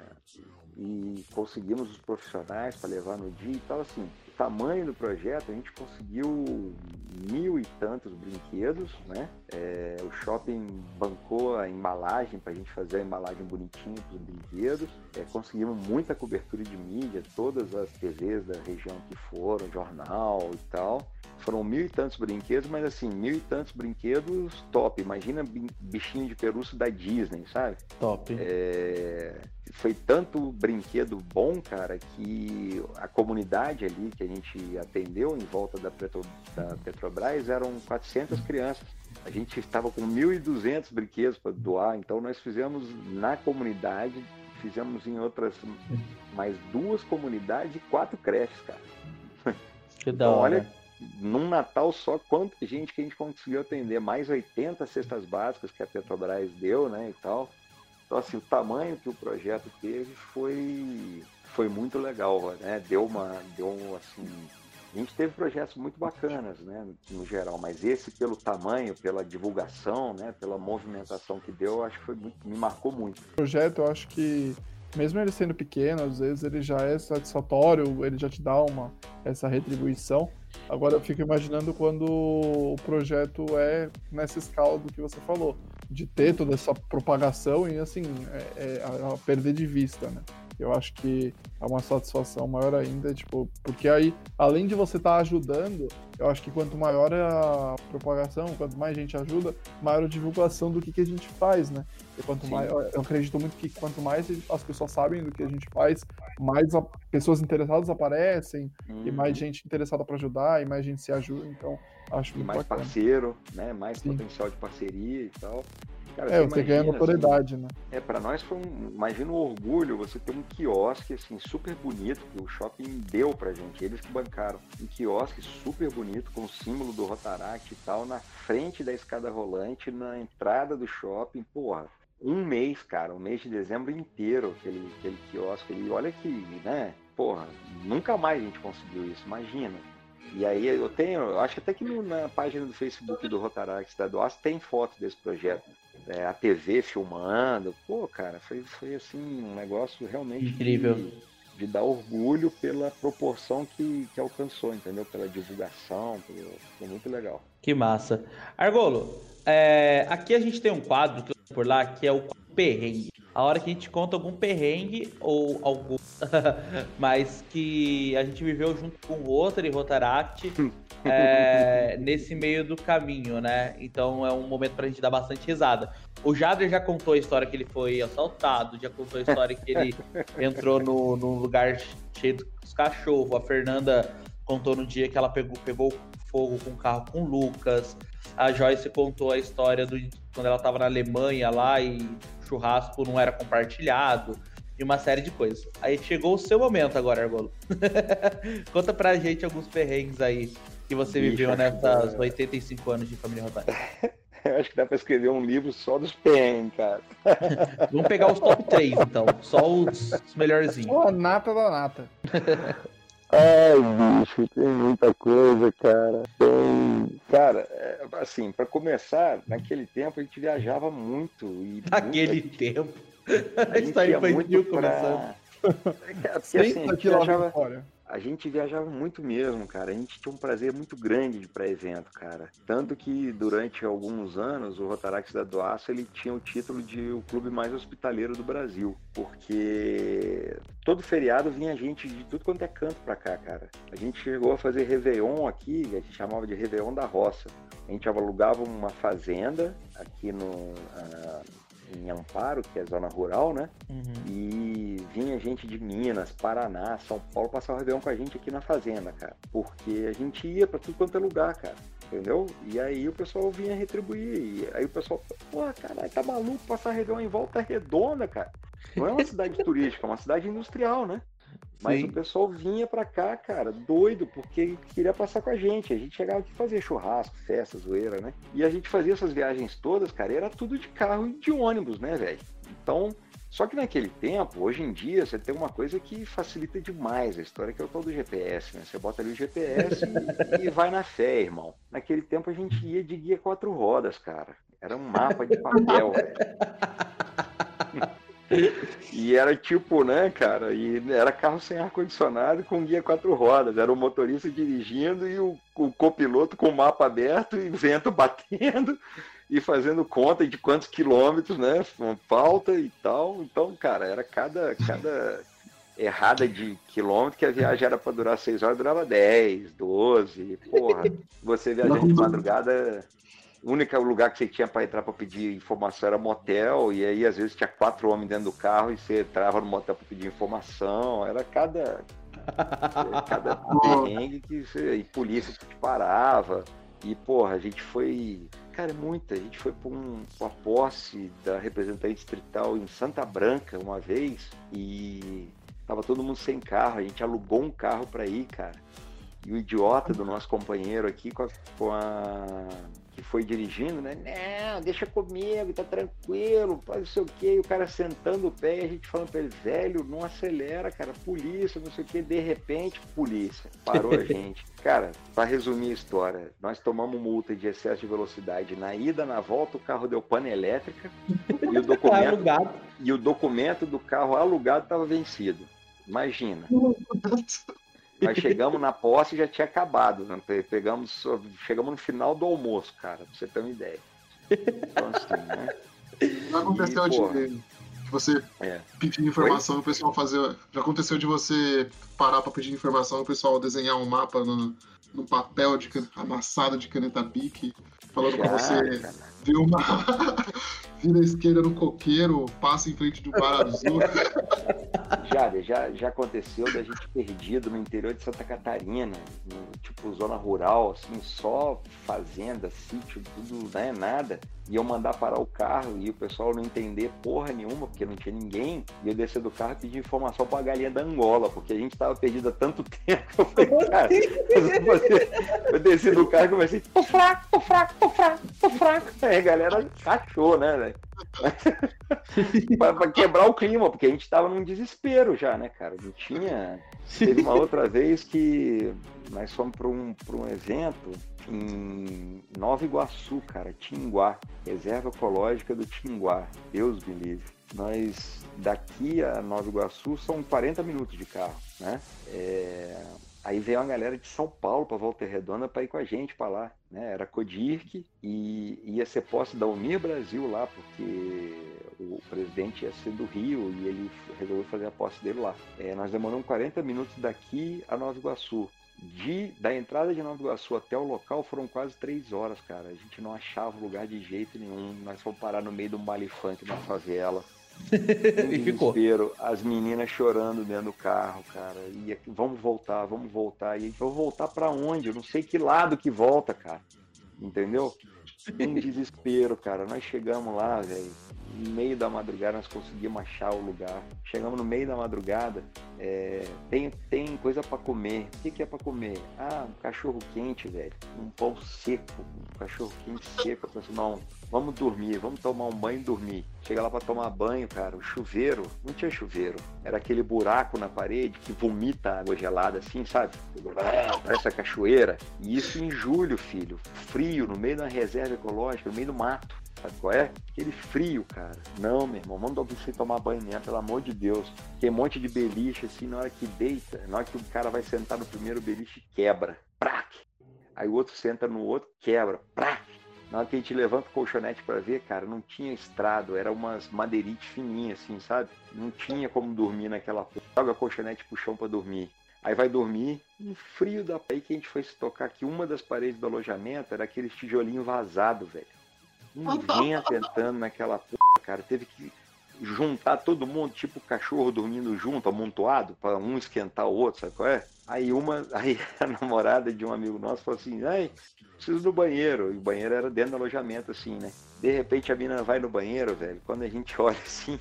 E conseguimos os profissionais para levar no dia e tal, assim. O tamanho do projeto, a gente conseguiu mil e tantos brinquedos, né? É, o shopping bancou a embalagem para a gente fazer a embalagem bonitinha para os brinquedos. É, conseguimos muita cobertura de mídia, todas as T Vs da região que foram, jornal e tal. Foram mil e tantos brinquedos, mas assim, mil e tantos brinquedos top. Imagina bichinho de pelúcia da Disney, sabe? Top. É... Foi tanto brinquedo bom, cara, que a comunidade ali que a gente atendeu em volta da, Petro... da Petrobras eram quatrocentas crianças. A gente estava com mil e duzentos brinquedos para doar, então nós fizemos na comunidade, fizemos em outras mais duas comunidades e quatro creches, cara. Que da então, hora. Olha, num Natal só, quanta gente que a gente conseguiu atender, mais oitenta cestas básicas que a Petrobras deu, né, e tal. Então, assim, o tamanho que o projeto teve foi, foi muito legal, né, deu uma, deu assim, a gente teve projetos muito bacanas, né, no geral, mas esse pelo tamanho, pela divulgação, né, pela movimentação que deu, eu acho que foi muito, me marcou muito. O projeto, eu acho que mesmo ele sendo pequeno, às vezes ele já é satisfatório, ele já te dá uma, essa retribuição. Agora eu fico imaginando quando o projeto é nessa escala do que você falou, de ter toda essa propagação e assim, é, é a perder de vista, né? Eu acho que é uma satisfação maior ainda, tipo, porque aí, além de você estar ajudando, eu acho que quanto maior é a propagação, quanto mais gente ajuda, maior a divulgação do que, que a gente faz, né? E quanto Sim. mais, eu acredito muito que quanto mais as pessoas sabem do que a gente faz, mais a, pessoas interessadas aparecem, Uhum. e mais gente interessada para ajudar, e mais gente se ajuda, então acho E muito mais bacana. parceiro, né? Mais Sim. potencial de parceria e tal. Cara, É, você ganha notoriedade, assim, né? É, pra nós foi um... Imagina o orgulho você ter um quiosque, assim, super bonito, que o shopping deu pra gente, eles que bancaram. Um quiosque super bonito, com o símbolo do Rotaract e tal, na frente da escada rolante, na entrada do shopping, porra. Um mês, cara, um mês de dezembro inteiro, aquele, aquele quiosque ali. Olha que, né, porra, nunca mais a gente conseguiu isso, imagina. E aí eu tenho, eu acho que até que no, na página do Facebook do Rotaract da Doas tem foto desse projeto. É, a T V filmando, pô, cara, foi, foi assim, um negócio realmente incrível. De, de dar orgulho pela proporção que, que alcançou, entendeu? Pela divulgação, pelo, foi muito legal. Que massa. Argolo, é, aqui a gente tem um quadro que eu por lá, que é o perrengue. A hora que a gente conta algum perrengue ou algum, mas que a gente viveu junto com o Rotary e Rotaract é, nesse meio do caminho, né? Então é um momento pra gente dar bastante risada. O Jader já contou a história que ele foi assaltado, já contou a história que ele entrou no, num lugar cheio dos cachorros. A Fernanda contou no dia que ela pegou, pegou fogo com o carro com o Lucas. A Joyce contou a história do quando ela estava na Alemanha lá e o churrasco não era compartilhado e uma série de coisas. Aí chegou o seu momento agora, Argolo. Conta pra gente alguns perrengues aí que você Bicho, viveu nessas é... oitenta e cinco anos de Família Rotária. Eu acho que dá pra escrever um livro só dos perrengues, cara. Vamos pegar os top três, então. Só os, os melhorzinhos. Só a nata da nata. Ai, bicho, tem muita coisa, cara. Tem... Cara, assim, pra começar, naquele tempo a gente viajava muito. E naquele muita... tempo. A gente ia muito pra... Porque, Sim, assim, a gente viajava... fora. A gente viajava muito mesmo, cara. A gente tinha um prazer muito grande de ir para evento, cara. Tanto que durante alguns anos o Rotaract da Doaço ele tinha o título de o clube mais hospitaleiro do Brasil, porque todo feriado vinha gente de tudo quanto é canto para cá, cara. A gente chegou a fazer Réveillon aqui, a gente chamava de Réveillon da Roça. A gente alugava uma fazenda aqui no uh, em Amparo, que é zona rural, né? Uhum. E vinha gente de Minas, Paraná, São Paulo passar o Réveillon com a gente aqui na fazenda, cara. Porque a gente ia pra tudo quanto é lugar, cara. Entendeu? E aí o pessoal vinha retribuir. E aí o pessoal, pô, caralho, tá maluco passar Réveillon em Volta Redonda, cara? Não é uma cidade turística, é uma cidade industrial, né? Mas Sim. O pessoal vinha pra cá, cara, doido, porque queria passar com a gente. A gente chegava aqui e fazia churrasco, festa, zoeira, né? E a gente fazia essas viagens todas, cara, e era tudo de carro e de ônibus, né, velho? Então, só que naquele tempo, hoje em dia, você tem uma coisa que facilita demais a história, que é o tal do G P S, né? Você bota ali o G P S e, e vai na fé, irmão. Naquele tempo a gente ia de guia quatro rodas, cara. Era um mapa de papel, velho. E era tipo, né, cara, e era carro sem ar-condicionado com guia quatro rodas, era o motorista dirigindo e o, o copiloto com o mapa aberto e vento batendo e fazendo conta de quantos quilômetros, né, falta e tal. Então, cara, era cada, cada errada de quilômetro que a viagem era para durar seis horas, durava dez, doze, porra, você viajando de madrugada... O único lugar que você tinha para entrar para pedir informação era motel, e aí às vezes tinha quatro homens dentro do carro e você entrava no motel para pedir informação. Era cada, cada perrengue que você, e polícia que te parava. E porra, a gente foi, cara, muita. A gente foi para um, uma posse da representante distrital em Santa Branca uma vez e tava todo mundo sem carro. A gente alugou um carro para ir, cara. E o idiota do nosso companheiro aqui com a, com a que foi dirigindo, né? Não, deixa comigo, tá tranquilo, faz não sei o quê. E o cara sentando o pé e a gente falando pra ele, velho, não acelera, cara, polícia, não sei o quê. De repente, polícia, parou a gente. Cara, pra resumir a história, nós tomamos multa de excesso de velocidade na ida, na volta, o carro deu pane elétrica e o documento, e o documento do carro alugado estava vencido. Imagina. Nós chegamos na posse e já tinha acabado. Né? Pegamos, chegamos no final do almoço, cara, pra você ter uma ideia. Então, assim, né? Não aconteceu e, porra, de Você é. pedir informação, Oi? o pessoal fazer... Já aconteceu de você parar pra pedir informação, o pessoal desenhar um mapa no, no papel de can... amassado de caneta Bic, falando Já, pra você cara. ver uma... vira à esquerda no coqueiro, passa em frente do bar azul. Já, já, já aconteceu da gente perdido no interior de Santa Catarina, no, tipo zona rural, assim, só fazenda, sítio, tudo, né, nada. E eu mandar parar o carro e o pessoal não entender porra nenhuma, porque não tinha ninguém. E eu descer do carro e pedir informação pra galinha da Angola, porque a gente tava perdido há tanto tempo. Eu falei, cara, eu, eu desci do carro e comecei, tô fraco, tô fraco, tô fraco, tô fraco. Aí a galera cachou, né, velho? pra, pra quebrar o clima, porque a gente tava num desespero já, né, cara? Não tinha... Teve uma outra vez que nós fomos para um, para um evento em Nova Iguaçu, cara, Tinguá, Reserva Ecológica do Tinguá, Deus me livre. Nós, daqui a Nova Iguaçu, são quarenta minutos de carro, né? É... Aí veio uma galera de São Paulo para Volta Redonda para ir com a gente para lá, né? Era Codirc e ia ser posse da Unir Brasil lá, porque o presidente ia ser do Rio e ele resolveu fazer a posse dele lá. É, nós demoramos quarenta minutos daqui a Nova Iguaçu. De, da entrada de Nova Iguaçu até o local foram quase três horas, cara. A gente não achava lugar de jeito nenhum. Nós fomos parar no meio de um baile funk na favela. Um desespero, as meninas chorando dentro do carro, cara. E vamos voltar, vamos voltar. E a gente vai voltar pra onde? Eu não sei que lado que volta, cara. Entendeu? Um desespero, cara. Nós chegamos lá, velho. No meio da madrugada nós conseguimos achar o lugar. Chegamos no meio da madrugada, é, tem, tem coisa pra comer. O que, que é pra comer? Ah, um cachorro quente, velho. Um pão seco, um cachorro quente seco. Eu pensei, não, vamos dormir, vamos tomar um banho e dormir. Chega lá pra tomar banho, cara, o chuveiro, não tinha chuveiro. Era aquele buraco na parede que vomita água gelada assim, sabe? Parece a cachoeira. E isso em julho, filho. Frio, no meio da reserva ecológica, no meio do mato. Sabe qual é? Aquele frio, cara. Não, meu irmão, vamos você tomar banho mesmo, pelo amor de Deus. Tem um monte de beliche, assim, na hora que deita, na hora que o cara vai sentar no primeiro beliche, quebra. Prac! Aí o outro senta no outro, quebra. Prac! Na hora que a gente levanta o colchonete pra ver, cara, não tinha estrado, era umas madeirites fininhas, assim, sabe? Não tinha como dormir naquela porra. Joga a colchonete pro chão pra dormir. Aí vai dormir, um frio da... Aí que a gente foi se tocar que uma das paredes do alojamento era aquele tijolinho vazado, velho. Um vento entrando naquela porra, cara. Teve que juntar todo mundo, tipo cachorro dormindo junto, amontoado, para um esquentar o outro, sabe qual é? Aí uma, aí a namorada de um amigo nosso falou assim, ai, preciso do banheiro. E o banheiro era dentro do alojamento, assim, né? De repente a mina vai no banheiro, velho. Quando a gente olha assim,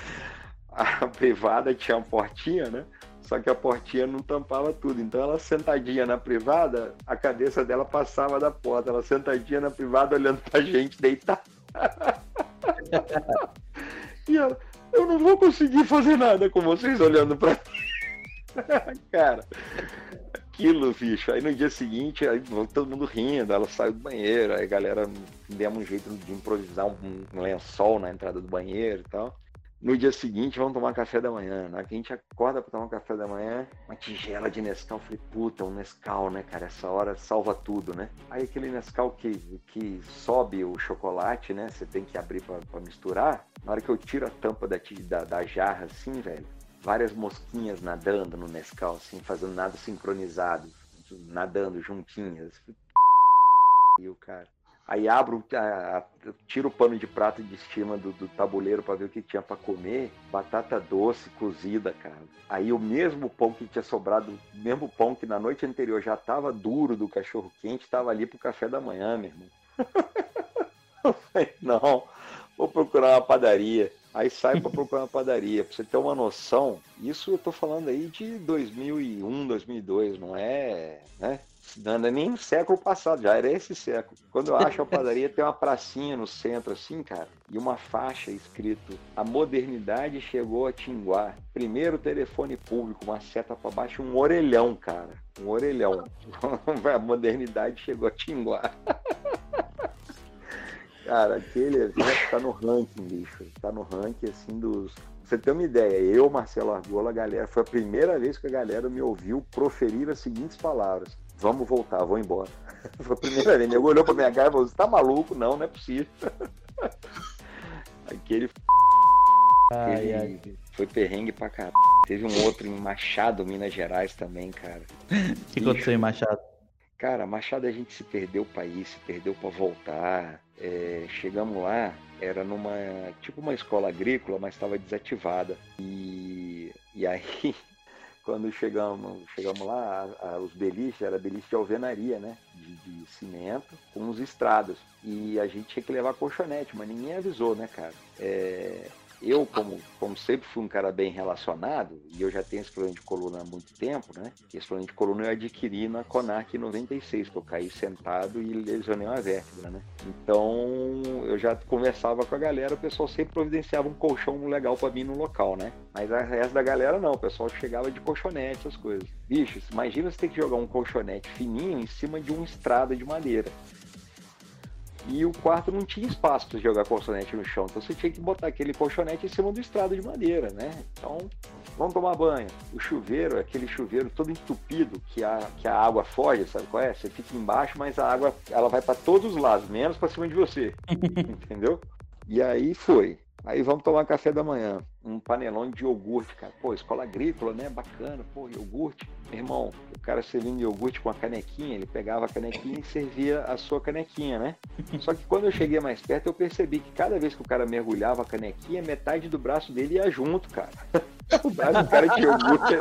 a privada tinha uma portinha, né? Só que a portinha não tampava tudo. Então ela sentadinha na privada, a cabeça dela passava da porta. Ela sentadinha na privada, olhando pra gente deitar. E ela, eu não vou conseguir fazer nada com vocês olhando pra mim. Cara, aquilo, bicho. Aí no dia seguinte, aí todo mundo rindo, ela saiu do banheiro, aí a galera deu um jeito de improvisar um, um lençol na entrada do banheiro e tal. No dia seguinte, vamos tomar café da manhã. Na hora que a gente acorda pra tomar café da manhã, uma tigela de Nescau. Eu falei, puta, um Nescau, né, cara? Essa hora salva tudo, né? Aí aquele Nescau que, que sobe o chocolate, né? Você tem que abrir pra, pra misturar. Na hora que eu tiro a tampa da, da, da jarra, assim, velho, várias mosquinhas nadando no Nescau, assim, fazendo nada sincronizado, nadando juntinhas. E o cara... Aí abro, a, a, tiro o pano de prato de cima do, do tabuleiro para ver o que tinha para comer. Batata doce, cozida, cara. Aí o mesmo pão que tinha sobrado, o mesmo pão que na noite anterior já tava duro do cachorro quente, tava ali pro café da manhã, meu irmão. Eu falei, não, vou procurar uma padaria. Aí sai para procurar uma padaria. Pra você ter uma noção, isso eu tô falando aí de dois mil e um, dois mil e dois, não é, né? Não é nem no século passado, já era esse século. Quando eu acho a padaria, tem uma pracinha no centro, assim, cara, e uma faixa escrito: a modernidade chegou a Tinguá. Primeiro telefone público, uma seta pra baixo, um orelhão, cara. Um orelhão. A modernidade chegou a Tinguá. Cara, aquele evento tá no ranking, bicho. Tá no ranking, assim, dos... Pra você ter uma ideia, eu, Marcelo Argola, a galera, foi a primeira vez que a galera me ouviu proferir as seguintes palavras: vamos voltar, vou embora. Foi a primeira vez. Ele olhou pra minha cara e falou: você tá maluco? Não, não é possível. Aquele Ai, Teve- ai. Foi perrengue pra caralho. Teve um outro em Machado, Minas Gerais também, cara. O que aconteceu em Machado? Cara, Machado a gente se perdeu o país, se perdeu pra voltar. É, chegamos lá, era numa, tipo uma escola agrícola, mas estava desativada. E, e aí, quando chegamos, chegamos lá, a- a- os beliches, era beliche de alvenaria, né? De, de cimento, com uns estrados. E a gente tinha que levar colchonete, mas ninguém avisou, né, cara? É, eu, como, como sempre fui um cara bem relacionado, e eu já tenho esse problema de coluna há muito tempo, né? Esse problema de coluna eu adquiri na Conac em noventa e seis, que eu caí sentado e lesionei uma vértebra, né? Então, eu já conversava com a galera, o pessoal sempre providenciava um colchão legal pra mim no local, né? Mas o resto da galera não, o pessoal chegava de colchonete, essas coisas. Bicho, imagina você ter que jogar um colchonete fininho em cima de uma estrada de madeira. E o quarto não tinha espaço para jogar colchonete no chão, então você tinha que botar aquele colchonete em cima do estrado de madeira, né? Então, vamos tomar banho. O chuveiro, aquele chuveiro todo entupido, que a, que a água foge, sabe qual é? Você fica embaixo, mas a água ela vai para todos os lados, menos para cima de você, entendeu? E aí foi. Aí vamos tomar café da manhã. Um panelão de iogurte, cara. Pô, escola agrícola, né? Bacana. Pô, iogurte. Meu irmão, o cara servindo iogurte com a canequinha, ele pegava a canequinha e servia a sua canequinha, né? Só que quando eu cheguei mais perto, eu percebi que cada vez que o cara mergulhava a canequinha, metade do braço dele ia junto, cara. O braço do cara tinha iogurte.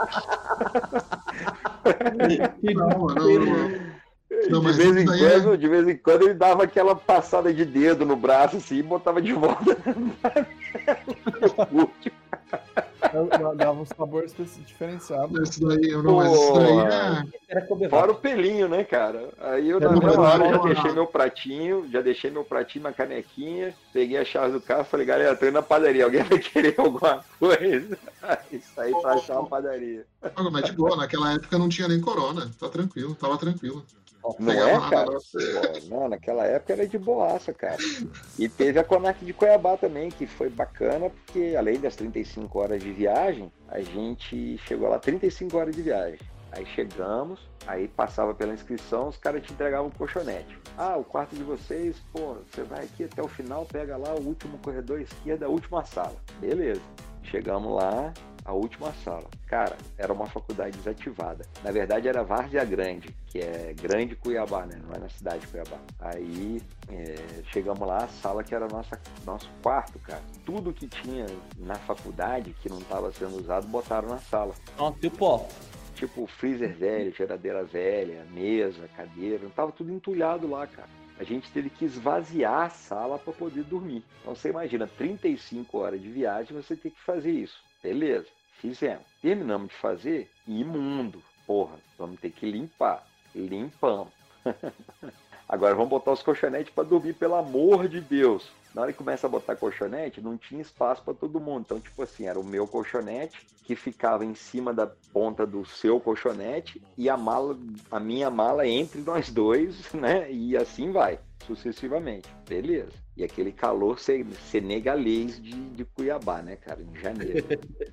Não, não, não. Não, De mas vez, em isso daí é- quando, de vez em quando ele dava aquela passada de dedo no braço assim e botava de volta. Iogurte. Dava um sabor especi- diferenciado. Isso daí, não, mas isso daí é. Era comer Fora o vaca. pelinho, né, cara? Aí eu, Eu na não mesma vou hora, já falar deixei nada. meu pratinho, já deixei meu pratinho na canequinha, peguei a chave do carro, falei, galera, tô indo na padaria, alguém vai querer alguma coisa? Aí saí pra achar uma padaria. Ah, mas de boa, naquela época não tinha nem corona. Tá tranquilo, tava tranquilo. Não Pegava é, nada, cara? não. Pô, não, naquela época era de boaça, cara. E teve a Conac de Cuiabá também, que foi bacana, porque além das trinta e cinco horas de viagem, a gente chegou lá trinta e cinco horas de viagem. Aí chegamos, aí passava pela inscrição, os caras te entregavam um colchonete. Ah, o quarto de vocês, pô, você vai aqui até o final, pega lá o último corredor à esquerda, a última sala. Beleza. Chegamos lá, a última sala. Cara, era uma faculdade desativada. Na verdade, era Várzea Grande, que é Grande Cuiabá, né? Não é na cidade de Cuiabá. Aí, é, chegamos lá, a sala que era nossa, nosso quarto, cara. Tudo que tinha na faculdade, que não estava sendo usado, botaram na sala. Nossa, e o pó? Tipo, freezer velho, geladeira velha, mesa, cadeira, tava tudo entulhado lá, cara. A gente teve que esvaziar a sala para poder dormir. Então você imagina, trinta e cinco horas de viagem, você tem que fazer isso. Beleza, fizemos. Terminamos de fazer, imundo. Porra, vamos ter que limpar. Limpamos. Agora vamos botar os colchonetes para dormir, pelo amor de Deus. Na hora que começa a botar colchonete, não tinha espaço para todo mundo. Então, tipo assim, era o meu colchonete que ficava em cima da ponta do seu colchonete e a mala, a minha mala entre nós dois, né? E assim vai, sucessivamente. Beleza. E aquele calor senegalês de, de Cuiabá, né, cara? Em janeiro.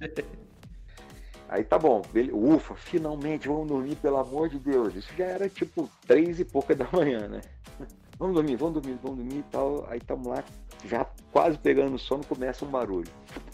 Aí tá bom, beleza. Ufa, finalmente vamos dormir, pelo amor de Deus. Isso já era tipo três e pouca da manhã, né? Vamos dormir, vamos dormir, vamos dormir e tal. Aí estamos lá, já quase pegando sono, começa um barulho.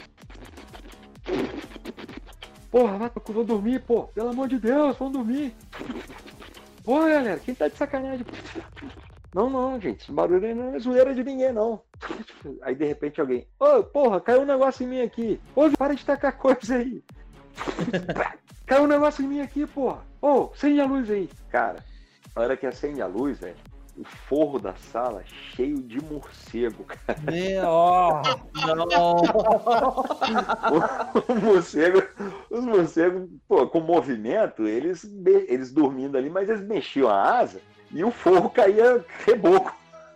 Porra, vai, vamos dormir, pô. Pelo amor de Deus, vamos dormir. Porra, galera, quem tá de sacanagem? Não, não, gente, esse barulho aí não é zoeira de ninguém, não. Aí, de repente, alguém... Ô, porra, caiu um negócio em mim aqui. Ô, para de tacar coisa aí. Caiu um negócio em mim aqui, porra. Ô, acende a luz aí. Cara, na hora que acende a luz, velho, o forro da sala cheio de morcego, cara. Meu, não. O morcego, os morcegos, pô, com movimento, eles, eles dormindo ali, mas eles mexiam a asa e o forro caía reboco.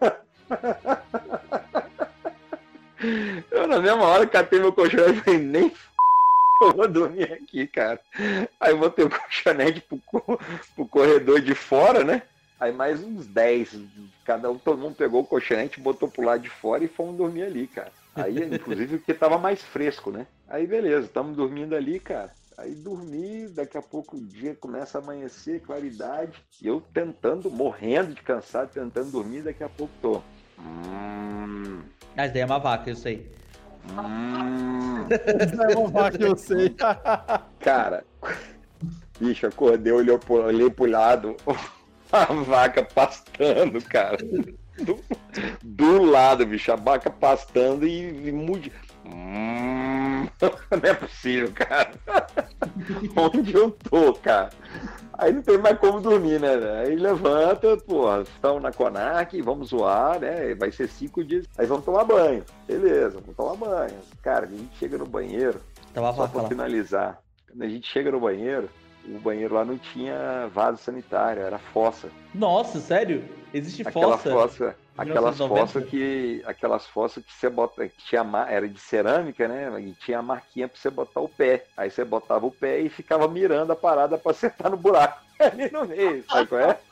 Eu, na mesma hora, catei meu colchonete e falei, nem f... eu vou dormir aqui, cara. Aí eu botei o colchonete pro, pro corredor de fora, né? Aí mais uns dez, cada um, todo mundo pegou o colchonete, botou pro lado de fora e fomos dormir ali, cara. Aí, inclusive, porque tava mais fresco, né? Aí, beleza, estamos dormindo ali, cara. Aí dormi, daqui a pouco o dia começa a amanhecer, claridade. E eu tentando, morrendo de cansado, tentando dormir, daqui a pouco tô. Hum, Mas daí é uma vaca, eu sei. Hum. É uma vaca que eu sei. Cara, bicho, acordei, olhei pro, olhei pro lado, a vaca pastando, cara. Do, do lado, bicho, a vaca pastando e, e mude. Hum, não é possível, cara. Onde eu tô, cara? Aí não tem mais como dormir, né? Aí levanta, porra, estão na Conac, vamos zoar, né? Vai ser cinco dias. Aí vamos tomar banho. Beleza, vamos tomar banho. Cara, a gente chega no banheiro, Tava só pra lá. finalizar. Quando a gente chega no banheiro, o banheiro lá não tinha vaso sanitário, era fossa. Nossa, sério? Existe Aquela fossa? fossa, aquelas mil novecentos e noventa? fossas que, aquelas fossas que você bota, que tinha, ma- era de cerâmica, né? E tinha a marquinha pra você botar o pé. Aí você botava o pé e ficava mirando a parada pra acertar no buraco ali no meio, sabe qual é?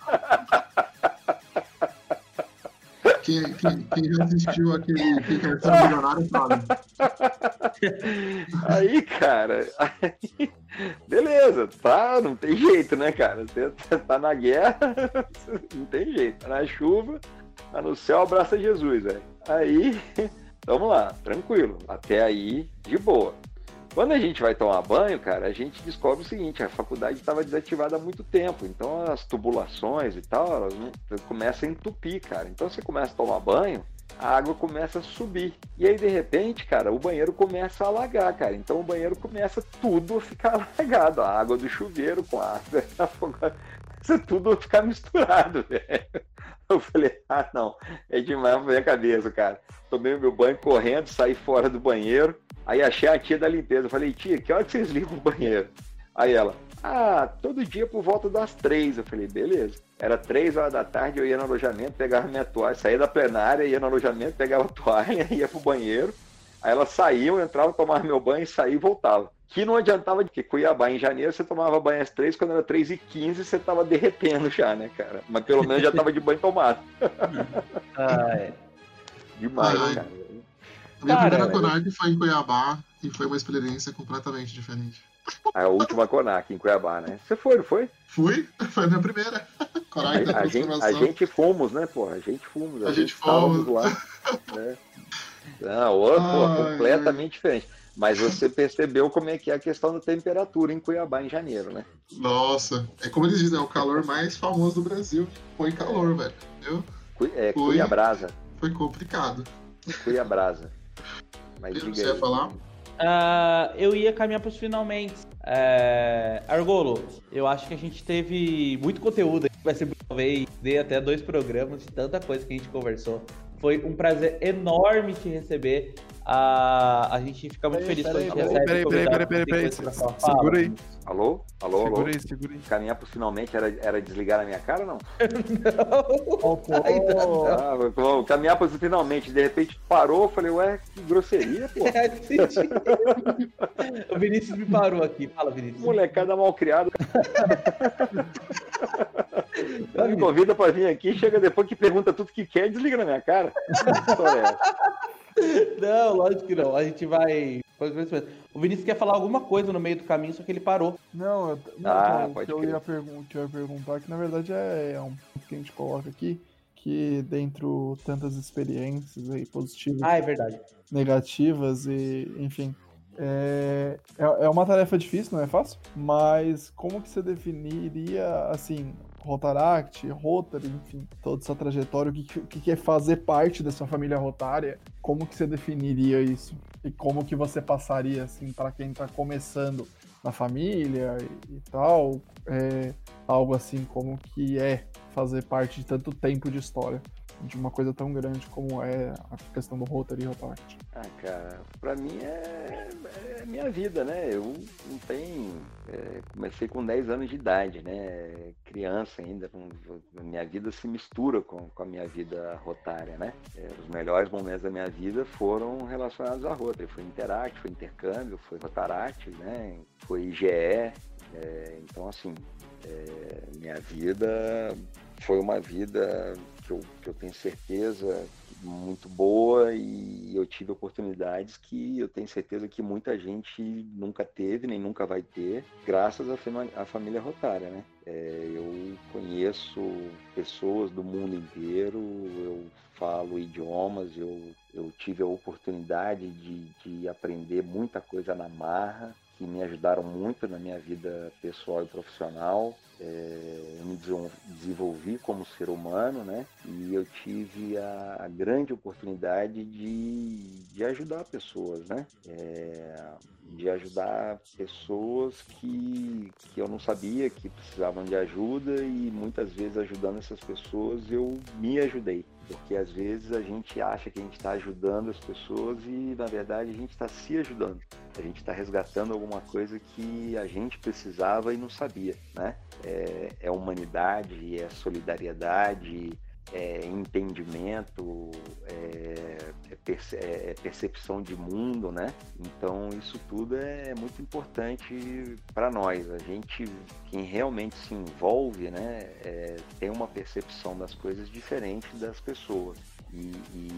Quem, quem, quem já assistiu aquele Quem Quer Ser um Milionário sabe. Aí, cara, aí, beleza, tá, não tem jeito, né, cara? Você tá na guerra, não tem jeito. Tá na chuva, tá no céu, abraça Jesus, velho. Aí, vamos lá, tranquilo. Até aí, de boa. Quando a gente vai tomar banho, cara, a gente descobre o seguinte, a faculdade estava desativada há muito tempo, então as tubulações e tal, elas não, começam a entupir, cara. Então você começa a tomar banho, a água começa a subir. E aí, de repente, cara, o banheiro começa a alagar, cara. Então o banheiro começa tudo a ficar alagado, a água do chuveiro com a água da fogueira, começa tudo a ficar misturado, velho. Eu falei, ah, não, é demais pra minha cabeça, cara. Tomei o meu banho correndo, saí fora do banheiro. Aí achei a tia da limpeza. Eu falei, tia, que hora que vocês limpam o banheiro? Aí ela, ah, todo dia por volta das três. Eu falei, beleza. Era três horas da tarde, eu ia no alojamento, pegava minha toalha, saía da plenária, ia no alojamento, pegava a toalha, ia pro banheiro. Aí ela saía, eu entrava, tomava meu banho, saía e voltava. Que não adiantava, porque Cuiabá, em janeiro, você tomava banho às três, quando era três e quinze, você tava derretendo já, né, cara? Mas pelo menos já tava de banho tomado. Ah, é. Demais, Ai. cara. A minha Cara, primeira Conac foi em Cuiabá e foi uma experiência completamente diferente. A última Conac em Cuiabá, né? Você foi, não foi? Fui, foi a minha primeira. Conac da A, a, gente, a transformação. gente fomos, né, porra? A gente fomos. A, A gente gente estávamos fomos. lá. Né? Não, outra, pô, Ai, completamente diferente. Mas você percebeu como é que é a questão da temperatura em Cuiabá em janeiro, né? Nossa, é como eles dizem, é o calor mais famoso do Brasil. Foi calor, velho. Entendeu? Cui, é, Foi. Cuiabrasa. Foi complicado. Cuiabrasa. Mas Eu não diga sei aí. falar. Ah, eu ia caminhar para os finalmente. É, Argolo, eu acho que a gente teve muito conteúdo. Vai ser talvez dê até dois programas de tanta coisa que a gente conversou. Foi um prazer enorme te receber. Ah, a gente fica muito Peraí, feliz quando a gente peraí, recebe. peraí, convidado peraí, peraí, que tem peraí, coisa pra falar. segura aí. Alô? Alô, alô? Segura aí, segura aí. Caminhar pro finalmente era, era desligar na minha cara ou não? Ó, pô. Ah, bom, caminhar pro finalmente, de repente parou, eu falei, ué, que grosseria, pô. O Vinícius me parou aqui. Fala, Vinícius. Molecada mal criada. Ela me convida pra vir aqui, chega depois que pergunta tudo que quer e desliga na minha cara. Que história é essa? Não, lógico que não. A gente vai. O Vinícius quer falar alguma coisa no meio do caminho, só que ele parou. Não, eu, não, Ah, não, o pode que eu, crer. ia pergun- o que eu ia perguntar, que na verdade é, é um ponto que a gente coloca aqui, que dentro tantas experiências aí, positivas, Ah, é verdade. negativas e, enfim, é, é, é uma tarefa difícil, não é fácil, mas como que você definiria, assim, Rotaract, Rotary, enfim, toda essa trajetória, o que, o que é fazer parte dessa família rotária, como que você definiria isso? E como que você passaria, assim, para quem está começando na família e, e tal, é, algo assim como que é fazer parte de tanto tempo de história, de uma coisa tão grande como é a questão do Rotary e Rotaract. Ah, cara, pra mim é, é minha vida, né? Eu não tenho. É, comecei com dez anos de idade, né? Criança ainda. Com, minha vida se mistura com, com a minha vida rotária, né? É, os melhores momentos da minha vida foram relacionados à Rotary. Foi Interact, foi intercâmbio, foi Rotaract, né? Foi I G E. É, então, assim, é, minha vida foi uma vida que eu, que eu tenho certeza muito boa e eu tive oportunidades que eu tenho certeza que muita gente nunca teve, nem nunca vai ter, graças à, fama, à família rotária, né? É, eu conheço pessoas do mundo inteiro, eu falo idiomas, eu, eu tive a oportunidade de, de aprender muita coisa na marra, que me ajudaram muito na minha vida pessoal e profissional. É, eu me desenvolvi como ser humano, né? E eu tive a, a grande oportunidade de, de ajudar pessoas, né? É, de ajudar pessoas que, que eu não sabia que precisavam de ajuda, e muitas vezes ajudando essas pessoas eu me ajudei. Porque às vezes a gente acha que a gente está ajudando as pessoas e na verdade a gente está se ajudando. A gente está resgatando alguma coisa que a gente precisava e não sabia, né? É, é humanidade, é solidariedade, é entendimento, é, é, perce, é percepção de mundo, né? Então isso tudo é muito importante para nós. A gente, quem realmente se envolve, né, é, tem uma percepção das coisas diferente das pessoas. E,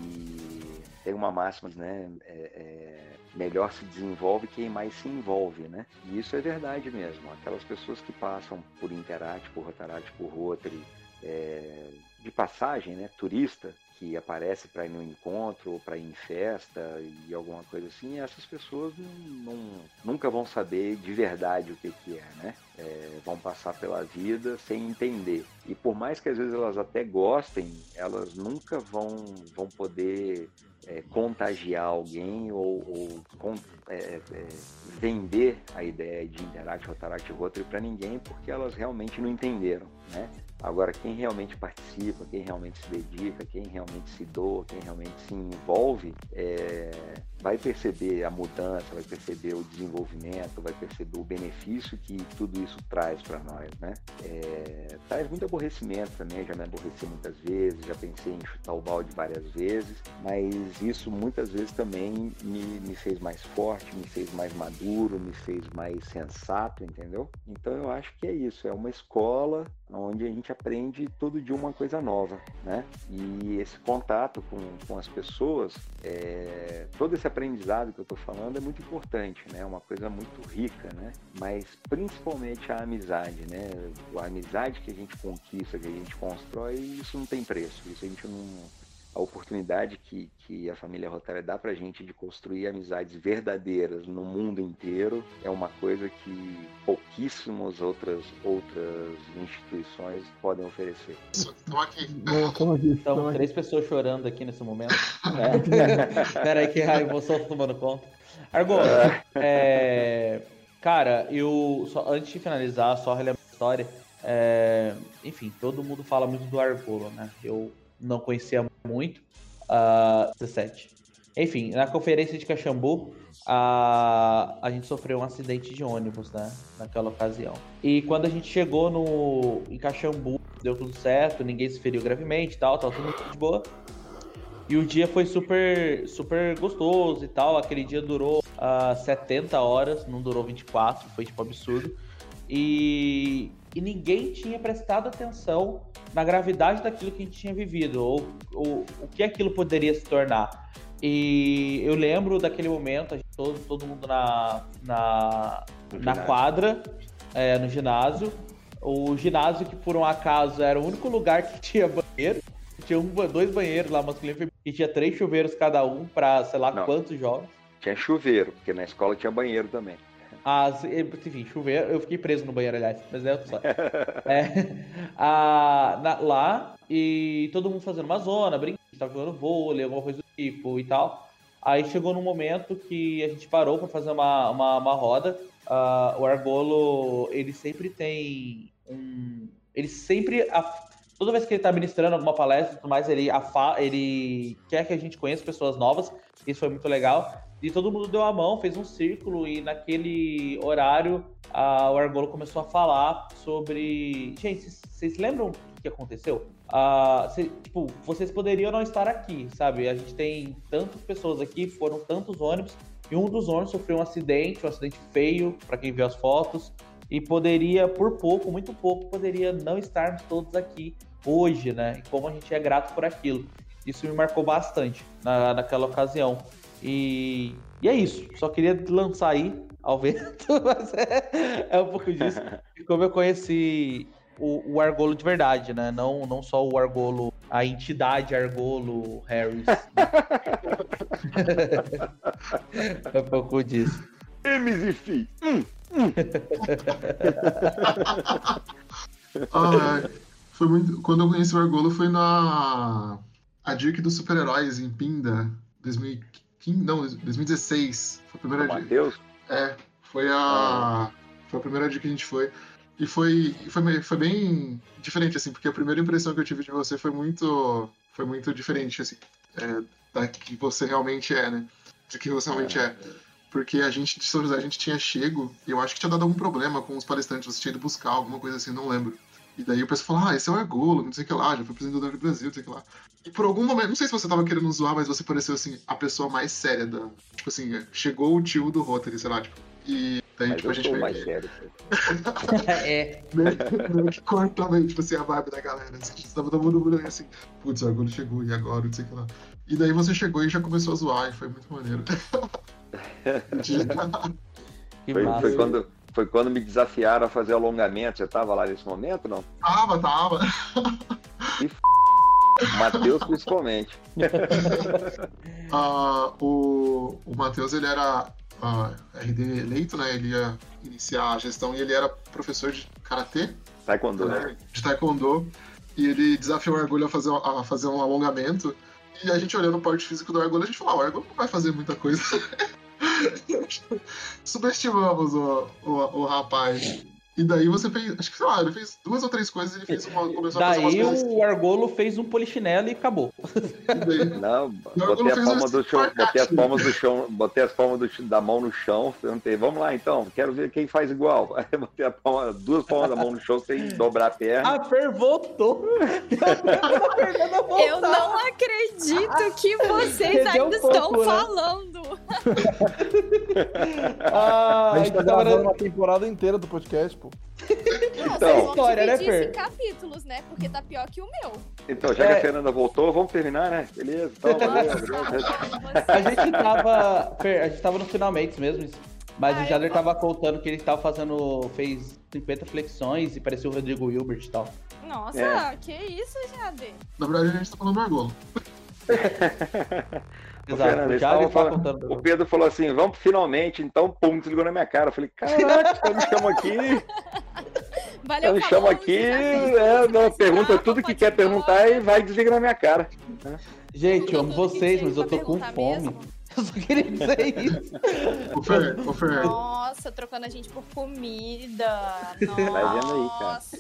e tem uma máxima, né? É, é, melhor se desenvolve quem mais se envolve, né? E isso é verdade mesmo. Aquelas pessoas que passam por Interact, por Rotaract, por Rotary, é, de passagem, né? Turista, que aparece para ir no encontro ou para ir em festa e alguma coisa assim, essas pessoas não, não, nunca vão saber de verdade o que, que é, né? É, vão passar pela vida sem entender. E por mais que às vezes elas até gostem, elas nunca vão, vão poder é, contagiar alguém ou, ou com, é, é, vender a ideia de Interact, Rotaract, Rotary para ninguém, porque elas realmente não entenderam, né? Agora, quem realmente participa, quem realmente se dedica, quem realmente se doa, quem realmente se envolve, é, vai perceber a mudança, vai perceber o desenvolvimento, vai perceber o benefício que tudo isso traz para nós, né? É, traz muito aborrecimento também, já me aborreci muitas vezes, já pensei em chutar o balde várias vezes, mas isso muitas vezes também me, me fez mais forte, me fez mais maduro, me fez mais sensato, entendeu? Então eu acho que é isso, é uma escola onde a gente aprende todo dia uma coisa nova, né? E esse contato com, com as pessoas, é, todo esse aprendizado que eu estou falando é muito importante, né? É uma coisa muito rica, né? Mas principalmente a amizade, né? A amizade que a gente conquista, que a gente constrói, isso não tem preço. Isso a gente não... A oportunidade que, que a família Rotary dá pra gente de construir amizades verdadeiras no mundo inteiro é uma coisa que pouquíssimas outras, outras instituições podem oferecer. Estão aqui. Estão três pessoas chorando aqui nesse momento. É. Peraí que a emoção tá tomando conta. Argolo, é... cara, eu só, antes de finalizar, só relembrar a história. É... Enfim, todo mundo fala muito do Argolo, né? Eu não conhecia muito, uh, dezessete. Enfim, na conferência de Caxambu, a, a gente sofreu um acidente de ônibus, né, naquela ocasião. E quando a gente chegou no, em Caxambu, deu tudo certo, ninguém se feriu gravemente e tal, tava tudo muito de boa. E o dia foi super, super gostoso e tal, aquele dia durou uh, setenta horas, não durou vinte e quatro, foi tipo absurdo. E, e ninguém tinha prestado atenção na gravidade daquilo que a gente tinha vivido, ou, ou o que aquilo poderia se tornar. E eu lembro daquele momento, a gente, todo, todo mundo na, na, na quadra, é, no ginásio. O ginásio que, por um acaso, era o único lugar que tinha banheiro. Tinha um, dois banheiros lá, masculino e feminino, e tinha três chuveiros cada um para sei lá Não. quantos jovens. Tinha chuveiro, porque na escola tinha banheiro também. Ah, enfim, chuveiro, eu fiquei preso no banheiro, aliás, mas é outro só. É, a, na, lá, e todo mundo fazendo uma zona, brincando, tava jogando vôlei, alguma coisa do tipo e tal. Aí chegou num momento que a gente parou para fazer uma, uma, uma roda. Uh, o Argolo, ele sempre tem um... Ele sempre... A, toda vez que ele tá ministrando alguma palestra e tudo mais, ele, afa, ele quer que a gente conheça pessoas novas. Isso foi muito legal. E todo mundo deu a mão, fez um círculo, e naquele horário a, o Argolo começou a falar sobre... Gente, vocês lembram o que aconteceu? Uh, cê, tipo, vocês poderiam não estar aqui, sabe? A gente tem tantas pessoas aqui, foram tantos ônibus, e um dos ônibus sofreu um acidente, um acidente feio, para quem viu as fotos, e poderia, por pouco, muito pouco, poderia não estarmos todos aqui hoje, né? E como a gente é grato por aquilo. Isso me marcou bastante na, naquela ocasião. E, e é isso, só queria lançar aí ao vento, mas é, é um pouco disso. E como eu conheci o, o Argolo de verdade, né? Não, não só o Argolo, a entidade Argolo Harris. É um pouco disso. M's e F. Hum, hum. ah, foi muito... Quando eu conheci o Argolo foi na a Dirk dos Super-Heróis em Pinda, dois mil e quinze, não, dois mil e dezesseis. Foi a primeira o Dirk. Matheus? É, foi a... Foi a primeira Dirk que a gente foi. E foi, foi, foi bem diferente, assim, porque a primeira impressão que eu tive de você foi muito, foi muito diferente, assim, é, da que você realmente é, né? De que você realmente é. Porque a gente, de São José, a gente tinha chego, e eu acho que tinha dado algum problema com os palestrantes, você tinha ido buscar alguma coisa assim, não lembro. E daí o pessoal falou, ah, esse é o Argolo, não sei o que lá, já foi apresentador do Brasil, não sei o que lá. E por algum momento, não sei se você tava querendo zoar, mas você pareceu, assim, a pessoa mais séria da... Tipo assim, chegou o tio do Rotary, sei lá, tipo, e... Daí, mas tipo, eu a gente sou veio... mais sério. É. Meio que corta meio, tipo assim, a vibe da galera. Assim, tava todo mundo assim, putz, o Argolo chegou, e agora, não sei o que lá. E daí você chegou e já começou a zoar, e foi muito maneiro. foi, foi, quando, foi quando me desafiaram a fazer alongamento. Você tava lá nesse momento, não? Tava, tava. E f... Matheus principalmente. uh, o o Matheus, ele era uh, R D eleito, né? Ele ia iniciar a gestão e ele era professor de karatê. Taekwondo, né? De taekwondo. E ele desafiou o Argolo a fazer, a fazer um alongamento. E a gente olhando o porte físico do Argolo, a gente falou, ah, o Argolo não vai fazer muita coisa. Subestimamos o, o, o rapaz. E daí você fez, acho que sei lá, ele fez duas ou três coisas e ele fez uma, começou daí a fazer umas coisas. O Argolo fez um polichinelo e acabou. E daí, não, botei, a palma do chão, botei as palmas do chão, botei as palmas do, da mão no chão, perguntei, vamos lá então, quero ver quem faz igual. Aí eu botei a palma, duas palmas da mão no chão sem dobrar a perna. A Fer voltou. Eu não acredito que vocês Perdeu ainda um pouco, estão né? falando. Ah, a gente tá gravando uma temporada inteira do podcast, pô. Não, Então, vocês vão história, né, dividir Fer? em capítulos, né? Porque tá pior que o meu. Então, já É. que a Fernanda voltou, vamos terminar, né? Beleza, então, valeu. A gente tava. Fer, a gente tava no finalmente mesmo. Mas Ah, o Jader eu- tava contando que ele tava fazendo. Fez cinquenta flexões e parecia o Rodrigo Hilbert e tal. Nossa, É. que isso, Jader? Na verdade, a gente tá falando do Argolo. Exato. Fernanda, O eles Jader tavam tava falando- contando. o Pedro falou assim, vamos finalmente, então, pum, desligou na minha cara. Eu falei, caraca, você me chama aqui, Valeu, me chama falou, aqui, você já fez é, tudo, não, mas pergunta brava, tudo que pode quer ir perguntar embora. e vai desligar na minha cara. Gente, eu amo Tudo que vocês, tinha mas eu pra tô com perguntar fome. mesmo. Eu só queria dizer isso. Ô Fer, ô Fer, Nossa, trocando a gente por comida. Vai vendo aí, cara. Nossa.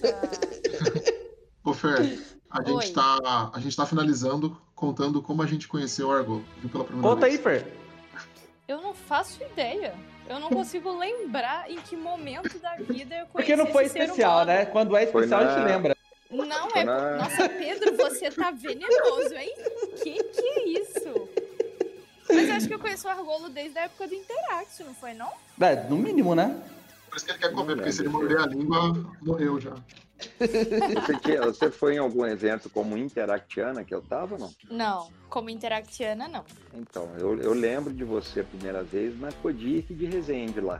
ô Fer, a Oi. gente, tá, a gente tá finalizando contando como a gente conheceu o Argolo. Viu pela primeira Conta aí, vez. Fer. Eu não faço ideia. Eu não consigo lembrar em que momento da vida eu conheci Porque não foi esse ser especial, humano. né? Quando é Foi especial, a na- gente lembra. Não Foi é. na- Nossa, Pedro, você tá venenoso, hein? Que que é isso? Mas eu acho que eu conheço o Argolo desde a época do Interact, não foi, não? É, no mínimo, né? Por isso que ele quer comer, Não porque se ele lembro, morder a língua, morreu já. Você, tinha- você foi em algum evento como Interactiana que eu tava, não? Não, como Interactiana, não. Então, eu, eu lembro de você a primeira vez na Codic de Resende lá.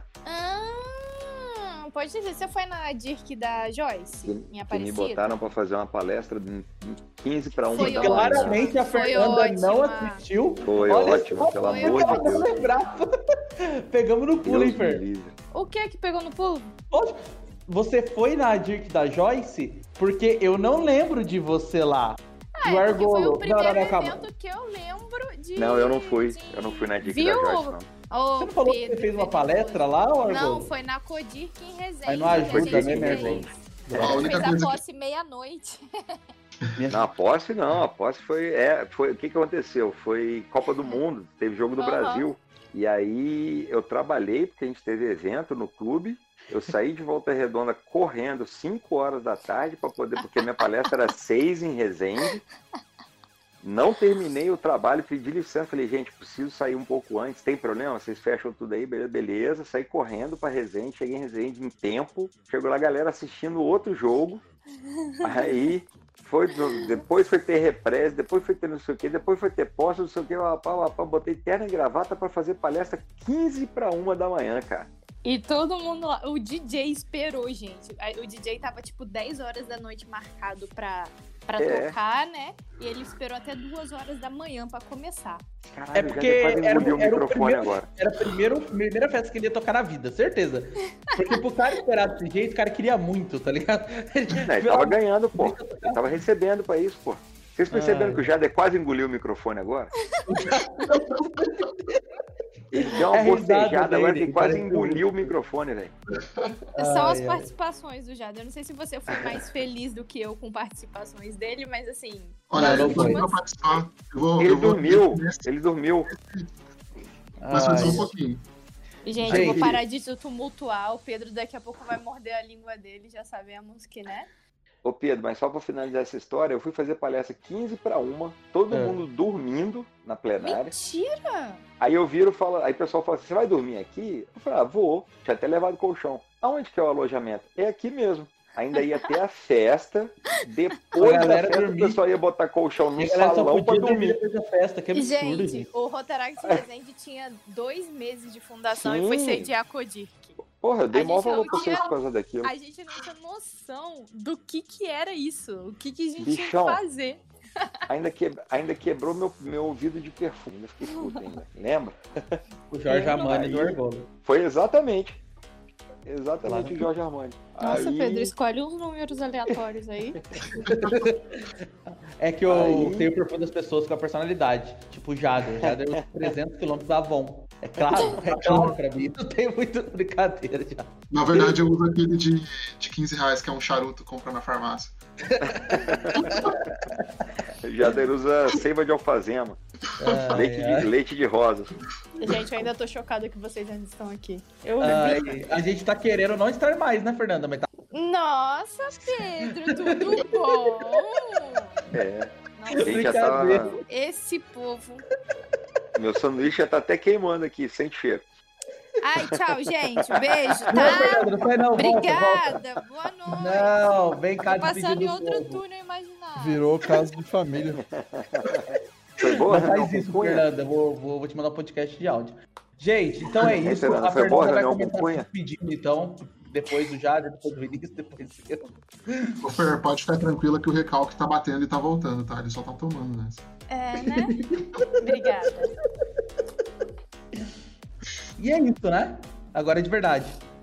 Ah, pode dizer, você foi na Dirk da Joyce, Que, em que me Aparecida? botaram pra fazer uma palestra de quinze para uma Foi da ótimo. manhã. Claramente a Foi Fernanda não ótima. assistiu. Foi Olha ótimo, só, pelo foi amor de ela não Deus. lembrava. Pegamos no pulo, hein, Deus me Fer? livre. O que é que pegou no pulo? Poxa, você foi na Dirk da Joyce? Porque eu não lembro de você lá. Ah, Do é porque foi Argolo. o primeiro Não, não, não, calma. evento que eu lembro de... Não, eu não fui. de- Eu não fui na Dica Viu? da Joyce, não. Ô, Você não falou que Pedro, você fez uma Pedro, palestra lá, ou Argolo? Não, foi na Codirk em Resende. Aí não ajuda, que a gente né, meu fez. irmão? A única Fez a coisa que... posse meia-noite. Não, a posse não, a posse foi, é, foi, o que que aconteceu? Foi Copa do Mundo, teve jogo do Aham. Brasil, e aí eu trabalhei, porque a gente teve evento no clube, eu saí de Volta Redonda correndo cinco horas da tarde, para poder, porque minha palestra era seis em Resende, não terminei o trabalho, pedi licença, falei, gente, preciso sair um pouco antes, tem problema? Vocês fecham tudo aí, beleza, beleza. Saí correndo para Resende, cheguei em Resende em tempo, chegou lá a galera assistindo outro jogo, aí... Foi, depois foi ter represa, depois foi ter não sei o que, depois foi ter posse, não sei o que, eu, pá, pá, botei terno e gravata pra fazer palestra quinze para uma da manhã, cara. E todo mundo lá, o D J esperou, gente. O D J tava tipo dez horas da noite marcado pra, pra É. tocar, né? E ele esperou até duas horas da manhã pra começar. Caralho, É o porque Jader quase era, engoliu o era o microfone primeiro, agora. era a primeiro, primeira festa que ele ia tocar na vida, certeza. Porque pro cara esperar desse jeito, o cara queria muito, tá ligado? Não, ele tava ganhando, pô. Ele tava recebendo pra isso, pô. Vocês perceberam Ai. que o Jader quase engoliu o microfone agora? Ele deu uma É risada bocejada agora dele, que quase parece engoliu o microfone, velho. São as ai. participações do Jader. Eu não sei se você foi mais feliz do que eu com participações dele, mas assim. Olha, Não, eu não vou foi. pra participar. Eu vou, Ele eu vou dormiu, ele dormiu. Mas foi só um Ai. pouquinho. Gente, Gente. eu vou parar de tumultuar. O Pedro daqui a pouco vai morder a língua dele, já sabemos que, né? Ô Pedro, mas só pra finalizar essa história, eu fui fazer palestra quinze para uma, todo É. mundo dormindo na plenária. Mentira! Aí eu viro e falo, aí o pessoal fala assim, você vai dormir aqui? Eu falei, ah, vou, tinha até levado colchão. Aonde que é o alojamento? É aqui mesmo. Ainda ia ter a festa, depois A da galera festa dormir. o pessoal ia botar colchão no E a galera só salão pra podia dormir dormir. depois da festa, que E, absurdo, gente, gente. o Rotaract Resende tinha dois meses de fundação e foi Sim. sediar a Codirc. Porra, eu dei A maior gente não valor pra vocês tinha- por causa daquilo. A gente não tinha noção do que que era isso, o que que a gente Bichão. tinha que fazer. Ainda, que, ainda quebrou meu, meu ouvido de perfume, ainda fiquei puto ainda, lembra? O Jorge Armani do Aí- Argolo. Foi exatamente, exatamente Claro. o Jorge Armani. Nossa, Aí- Pedro, escolhe uns números aleatórios aí. É que eu Aí- tenho o perfil das pessoas com a personalidade. Tipo o Jader. O Jader é uns trezentos quilômetros da Avon. É claro, é claro pra mim. Não tem muito brincadeira já. Na verdade, eu uso aquele de, de quinze reais, que é um charuto que compra na farmácia. Jader usa seiva de alfazema, Ai, leite, ai. de, leite de rosas. Gente, eu ainda tô chocada que vocês ainda estão aqui. Eu Ai, vi. a gente tá querendo não estar mais, né, Fernanda? Mas tá... Nossa, Pedro, tudo bom? É, a Nossa, gente já tá, Brincadeira. esse povo. meu sanduíche já tá até queimando aqui, sem cheiro. Ai, tchau, gente. Beijo, Não, tá? Fernanda, não foi não. Volta, volta. Obrigada. Boa noite. Não, vem cá Tô passando despedir em do outro povo. túnel imaginário. Virou caso de família. Foi boa, Não reunião faz com isso, Cunha? Fernanda. Vou, vou, vou te mandar um podcast de áudio. Gente, então é Aí, isso. Fernanda, A foi boa a Fernanda vai reunião com começar Cunha? se despedindo, então. Depois do Jader, depois do Vinícius, depois do eu. Ô, Fer, pode ficar tranquila que o recalque tá batendo e tá voltando, tá? Eles só estão tomando nessa. É, né? Obrigada. E é isso, né? Agora é de verdade.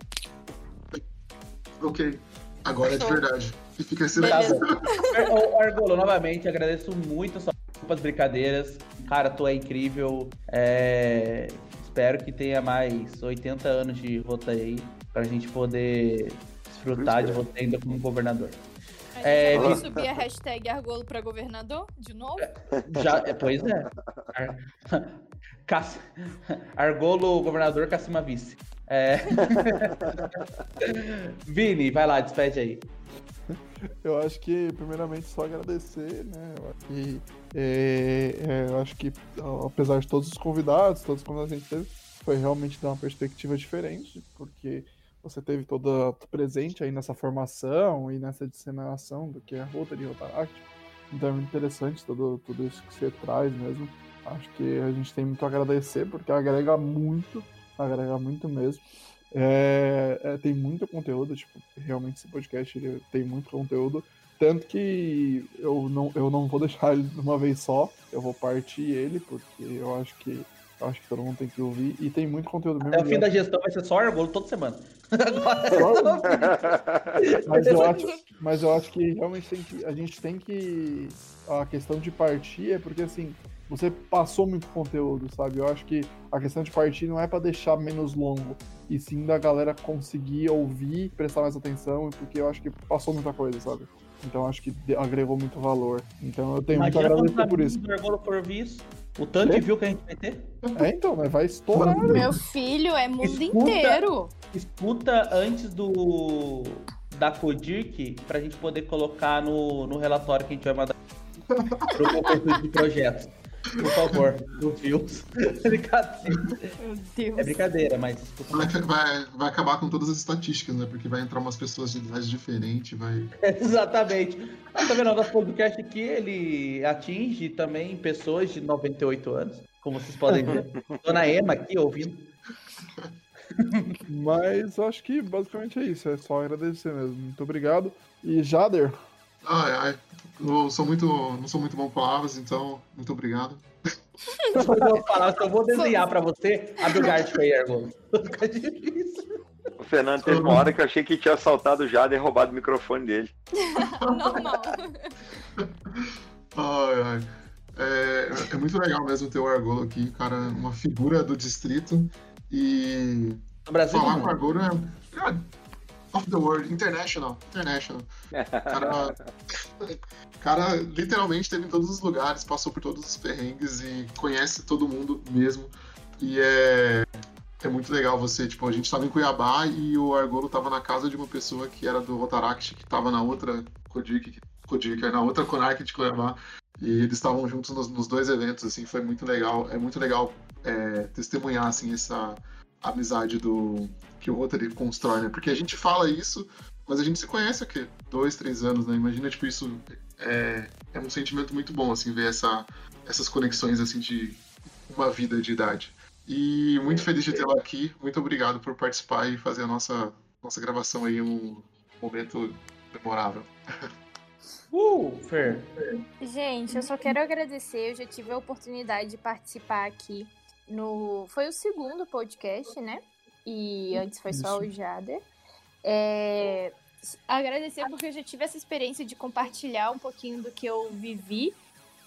Ok. Agora é de verdade. E fica esse Tá Beleza. bom. Ô, Argolo, novamente, agradeço muito as suas brincadeiras. Cara, tu é incrível. É, Espero que tenha mais oitenta anos de rota aí, pra gente poder desfrutar de você ainda como governador. A gente É, já vai de- subir a hashtag Argolo pra governador de novo? Já, é, pois é. Ar... Cass... Argolo, governador, Cacima vice. É... Vini, vai lá, despede aí. Eu acho que, primeiramente, só agradecer, né? Eu acho que, é, é, eu acho que apesar de todos os convidados, todos os convidados que a gente teve, foi realmente dar uma perspectiva diferente, porque você teve toda presente aí nessa formação e nessa disseminação do que é a Rota de Rotaract. Então é muito interessante tudo, tudo isso que você traz mesmo. Acho que a gente tem muito a agradecer, porque agrega muito, agrega muito mesmo. É, é, tem muito conteúdo, tipo, realmente esse podcast ele tem muito conteúdo, tanto que eu não, eu não vou deixar ele de uma vez só, eu vou partir ele, porque eu acho que eu acho que todo mundo tem que ouvir, e tem muito conteúdo mesmo. Até o fim da gestão vai ser só Argolo toda semana. Mas eu acho, mas eu acho que realmente tem que, a gente tem que, a questão de partir é porque assim, você passou muito conteúdo, sabe? Eu acho que a questão de partir não é pra deixar menos longo, e sim da galera conseguir ouvir, prestar mais atenção, porque eu acho que passou muita coisa, sabe? Então eu acho que agregou muito valor. Então eu tenho muito a Imagina quando agradecer por isso. o Argolo for ouvir isso, o tanto de É? view que a gente vai ter. É, então, mas vai estourar. Meu filho, é mundo Escuta. inteiro. Escuta antes do da Codirc pra gente poder colocar no, no relatório que a gente vai mandar pro concurso de projetos. Por favor, os views. Brincadeira. Meu Deus. É brincadeira, mas escuta. Vai, vai, vai acabar com todas as estatísticas, né? Porque vai entrar umas pessoas de idades diferentes, vai. Exatamente. Mas tá vendo? O nosso podcast aqui, ele atinge também pessoas de noventa e oito anos, como vocês podem ver. Dona Emma aqui ouvindo. Mas acho que basicamente é isso. É só agradecer mesmo. Muito obrigado. E Jader? Ai, ai. Eu sou muito, não sou muito bom com palavras, então, muito obrigado. Eu vou falar, eu vou desenhar pra você a do Gartic aí, Argolo. Fica difícil. O Fernando teve uma hora que eu achei que tinha assaltado o Jader e roubado o microfone dele. Normal. Ai, ai. É, é muito legal mesmo ter o Argolo aqui, cara, uma figura do distrito. E No Brasil, falar não. com o Argolo é, é of the world, international, international. Cara, cara literalmente esteve em todos os lugares, passou por todos os perrengues e conhece todo mundo mesmo. E é, é muito legal você, tipo, a gente tava em Cuiabá e o Argolo tava na casa de uma pessoa que era do Rotaract, que tava na outra Codic, Codic, na outra Conarc de Cuiabá. E eles estavam juntos nos, nos dois eventos, assim, foi muito legal. É muito legal é, testemunhar, assim, essa amizade do, que o Rotary constrói, né? Porque a gente fala isso, mas a gente se conhece há quê? Dois, três anos, né? Imagina, tipo, isso é, é um sentimento muito bom, assim, ver essa, essas conexões, assim, de uma vida de idade. E muito feliz de tê-la aqui. Muito obrigado por participar e fazer a nossa, nossa gravação aí, um momento memorável. Uh, Fer. Gente, eu só quero agradecer. Eu já tive a oportunidade de participar aqui no... Foi o segundo podcast, né? E antes foi só o Jader. É... Agradecer porque eu já tive essa experiência de compartilhar um pouquinho do que eu vivi.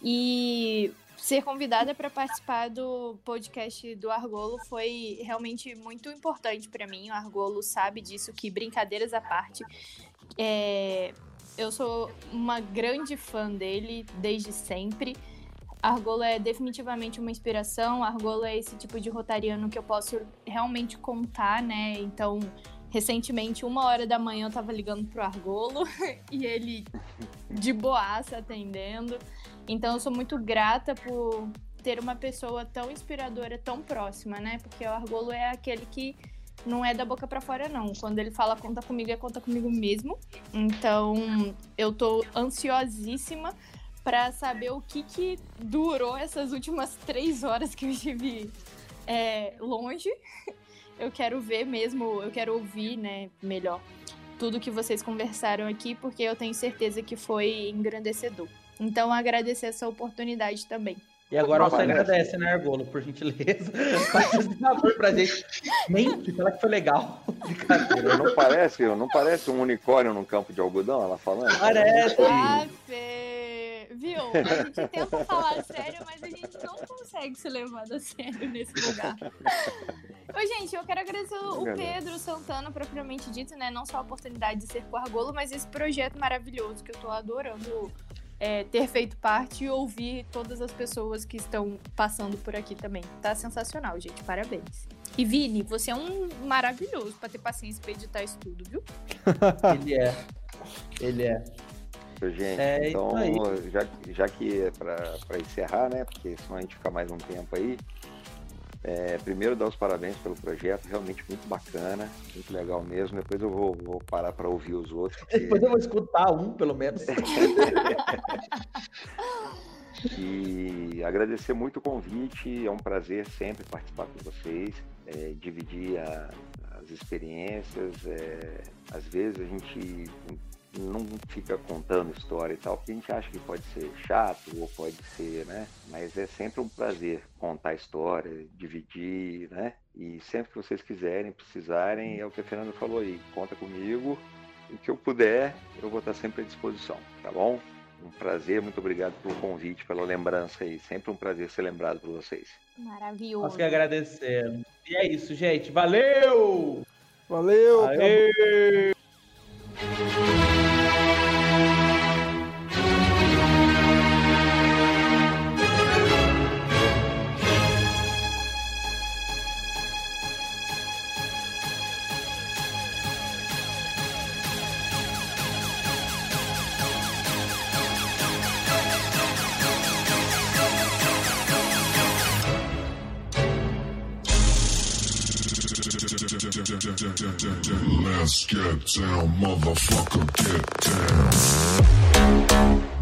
E ser convidada para participar do podcast do Argolo foi realmente muito importante para mim. O Argolo sabe disso, que brincadeiras à parte. É... Eu sou uma grande fã dele desde sempre. Argolo é definitivamente uma inspiração. Argolo é esse tipo de rotariano que eu posso realmente contar, né? Então, recentemente, uma hora da manhã, eu tava ligando pro Argolo e ele de boaça atendendo. Então, eu sou muito grata por ter uma pessoa tão inspiradora, tão próxima, né? Porque o Argolo é aquele que não é da boca pra fora, não. Quando ele fala conta comigo, é conta comigo mesmo. Então, eu tô ansiosíssima pra saber o que que durou essas últimas três horas que eu estive é, longe. Eu quero ver mesmo, eu quero ouvir, né, melhor, tudo que vocês conversaram aqui, porque eu tenho certeza que foi engrandecedor. Então, agradecer essa oportunidade também. E agora você agradece, né, Argolo, por gentileza. Faz esse favor pra gente. Mente, fala que foi legal. Não parece, não parece um unicórnio num campo de algodão, ela falando? Parece. Ah, Fê. Viu? A gente tenta falar sério, mas a gente não consegue ser levado a sério nesse lugar. Ô, gente, eu quero agradecer o Pedro Santana, propriamente dito, né? Não só a oportunidade de ser com o Argolo, mas esse projeto maravilhoso que eu tô adorando é, ter feito parte e ouvir todas as pessoas que estão passando por aqui também. Tá sensacional, gente. Parabéns. E Vini, você é um maravilhoso pra ter paciência pra editar isso tudo, viu? Ele é. Ele é. Gente, é então, já, já que é para encerrar, né, porque senão a gente fica mais um tempo aí, é, primeiro dar os parabéns pelo projeto, realmente muito bacana, muito legal mesmo, depois eu vou, vou parar para ouvir os outros. Porque... Depois eu vou escutar um, pelo menos. E agradecer muito o convite, é um prazer sempre participar com vocês, é, dividir a, as experiências, é, às vezes a gente não fica contando história e tal, porque a gente acha que pode ser chato ou pode ser, né? Mas é sempre um prazer contar a história, dividir, né? E sempre que vocês quiserem, precisarem, é o que a Fernanda falou aí, conta comigo, o que eu puder, eu vou estar sempre à disposição, tá bom? Um prazer, muito obrigado pelo convite, pela lembrança aí, sempre um prazer ser lembrado por vocês. Maravilhoso. Nós que agradecemos. E é isso, gente, valeu! Valeu! Aê! Let's get down, motherfucker, get down.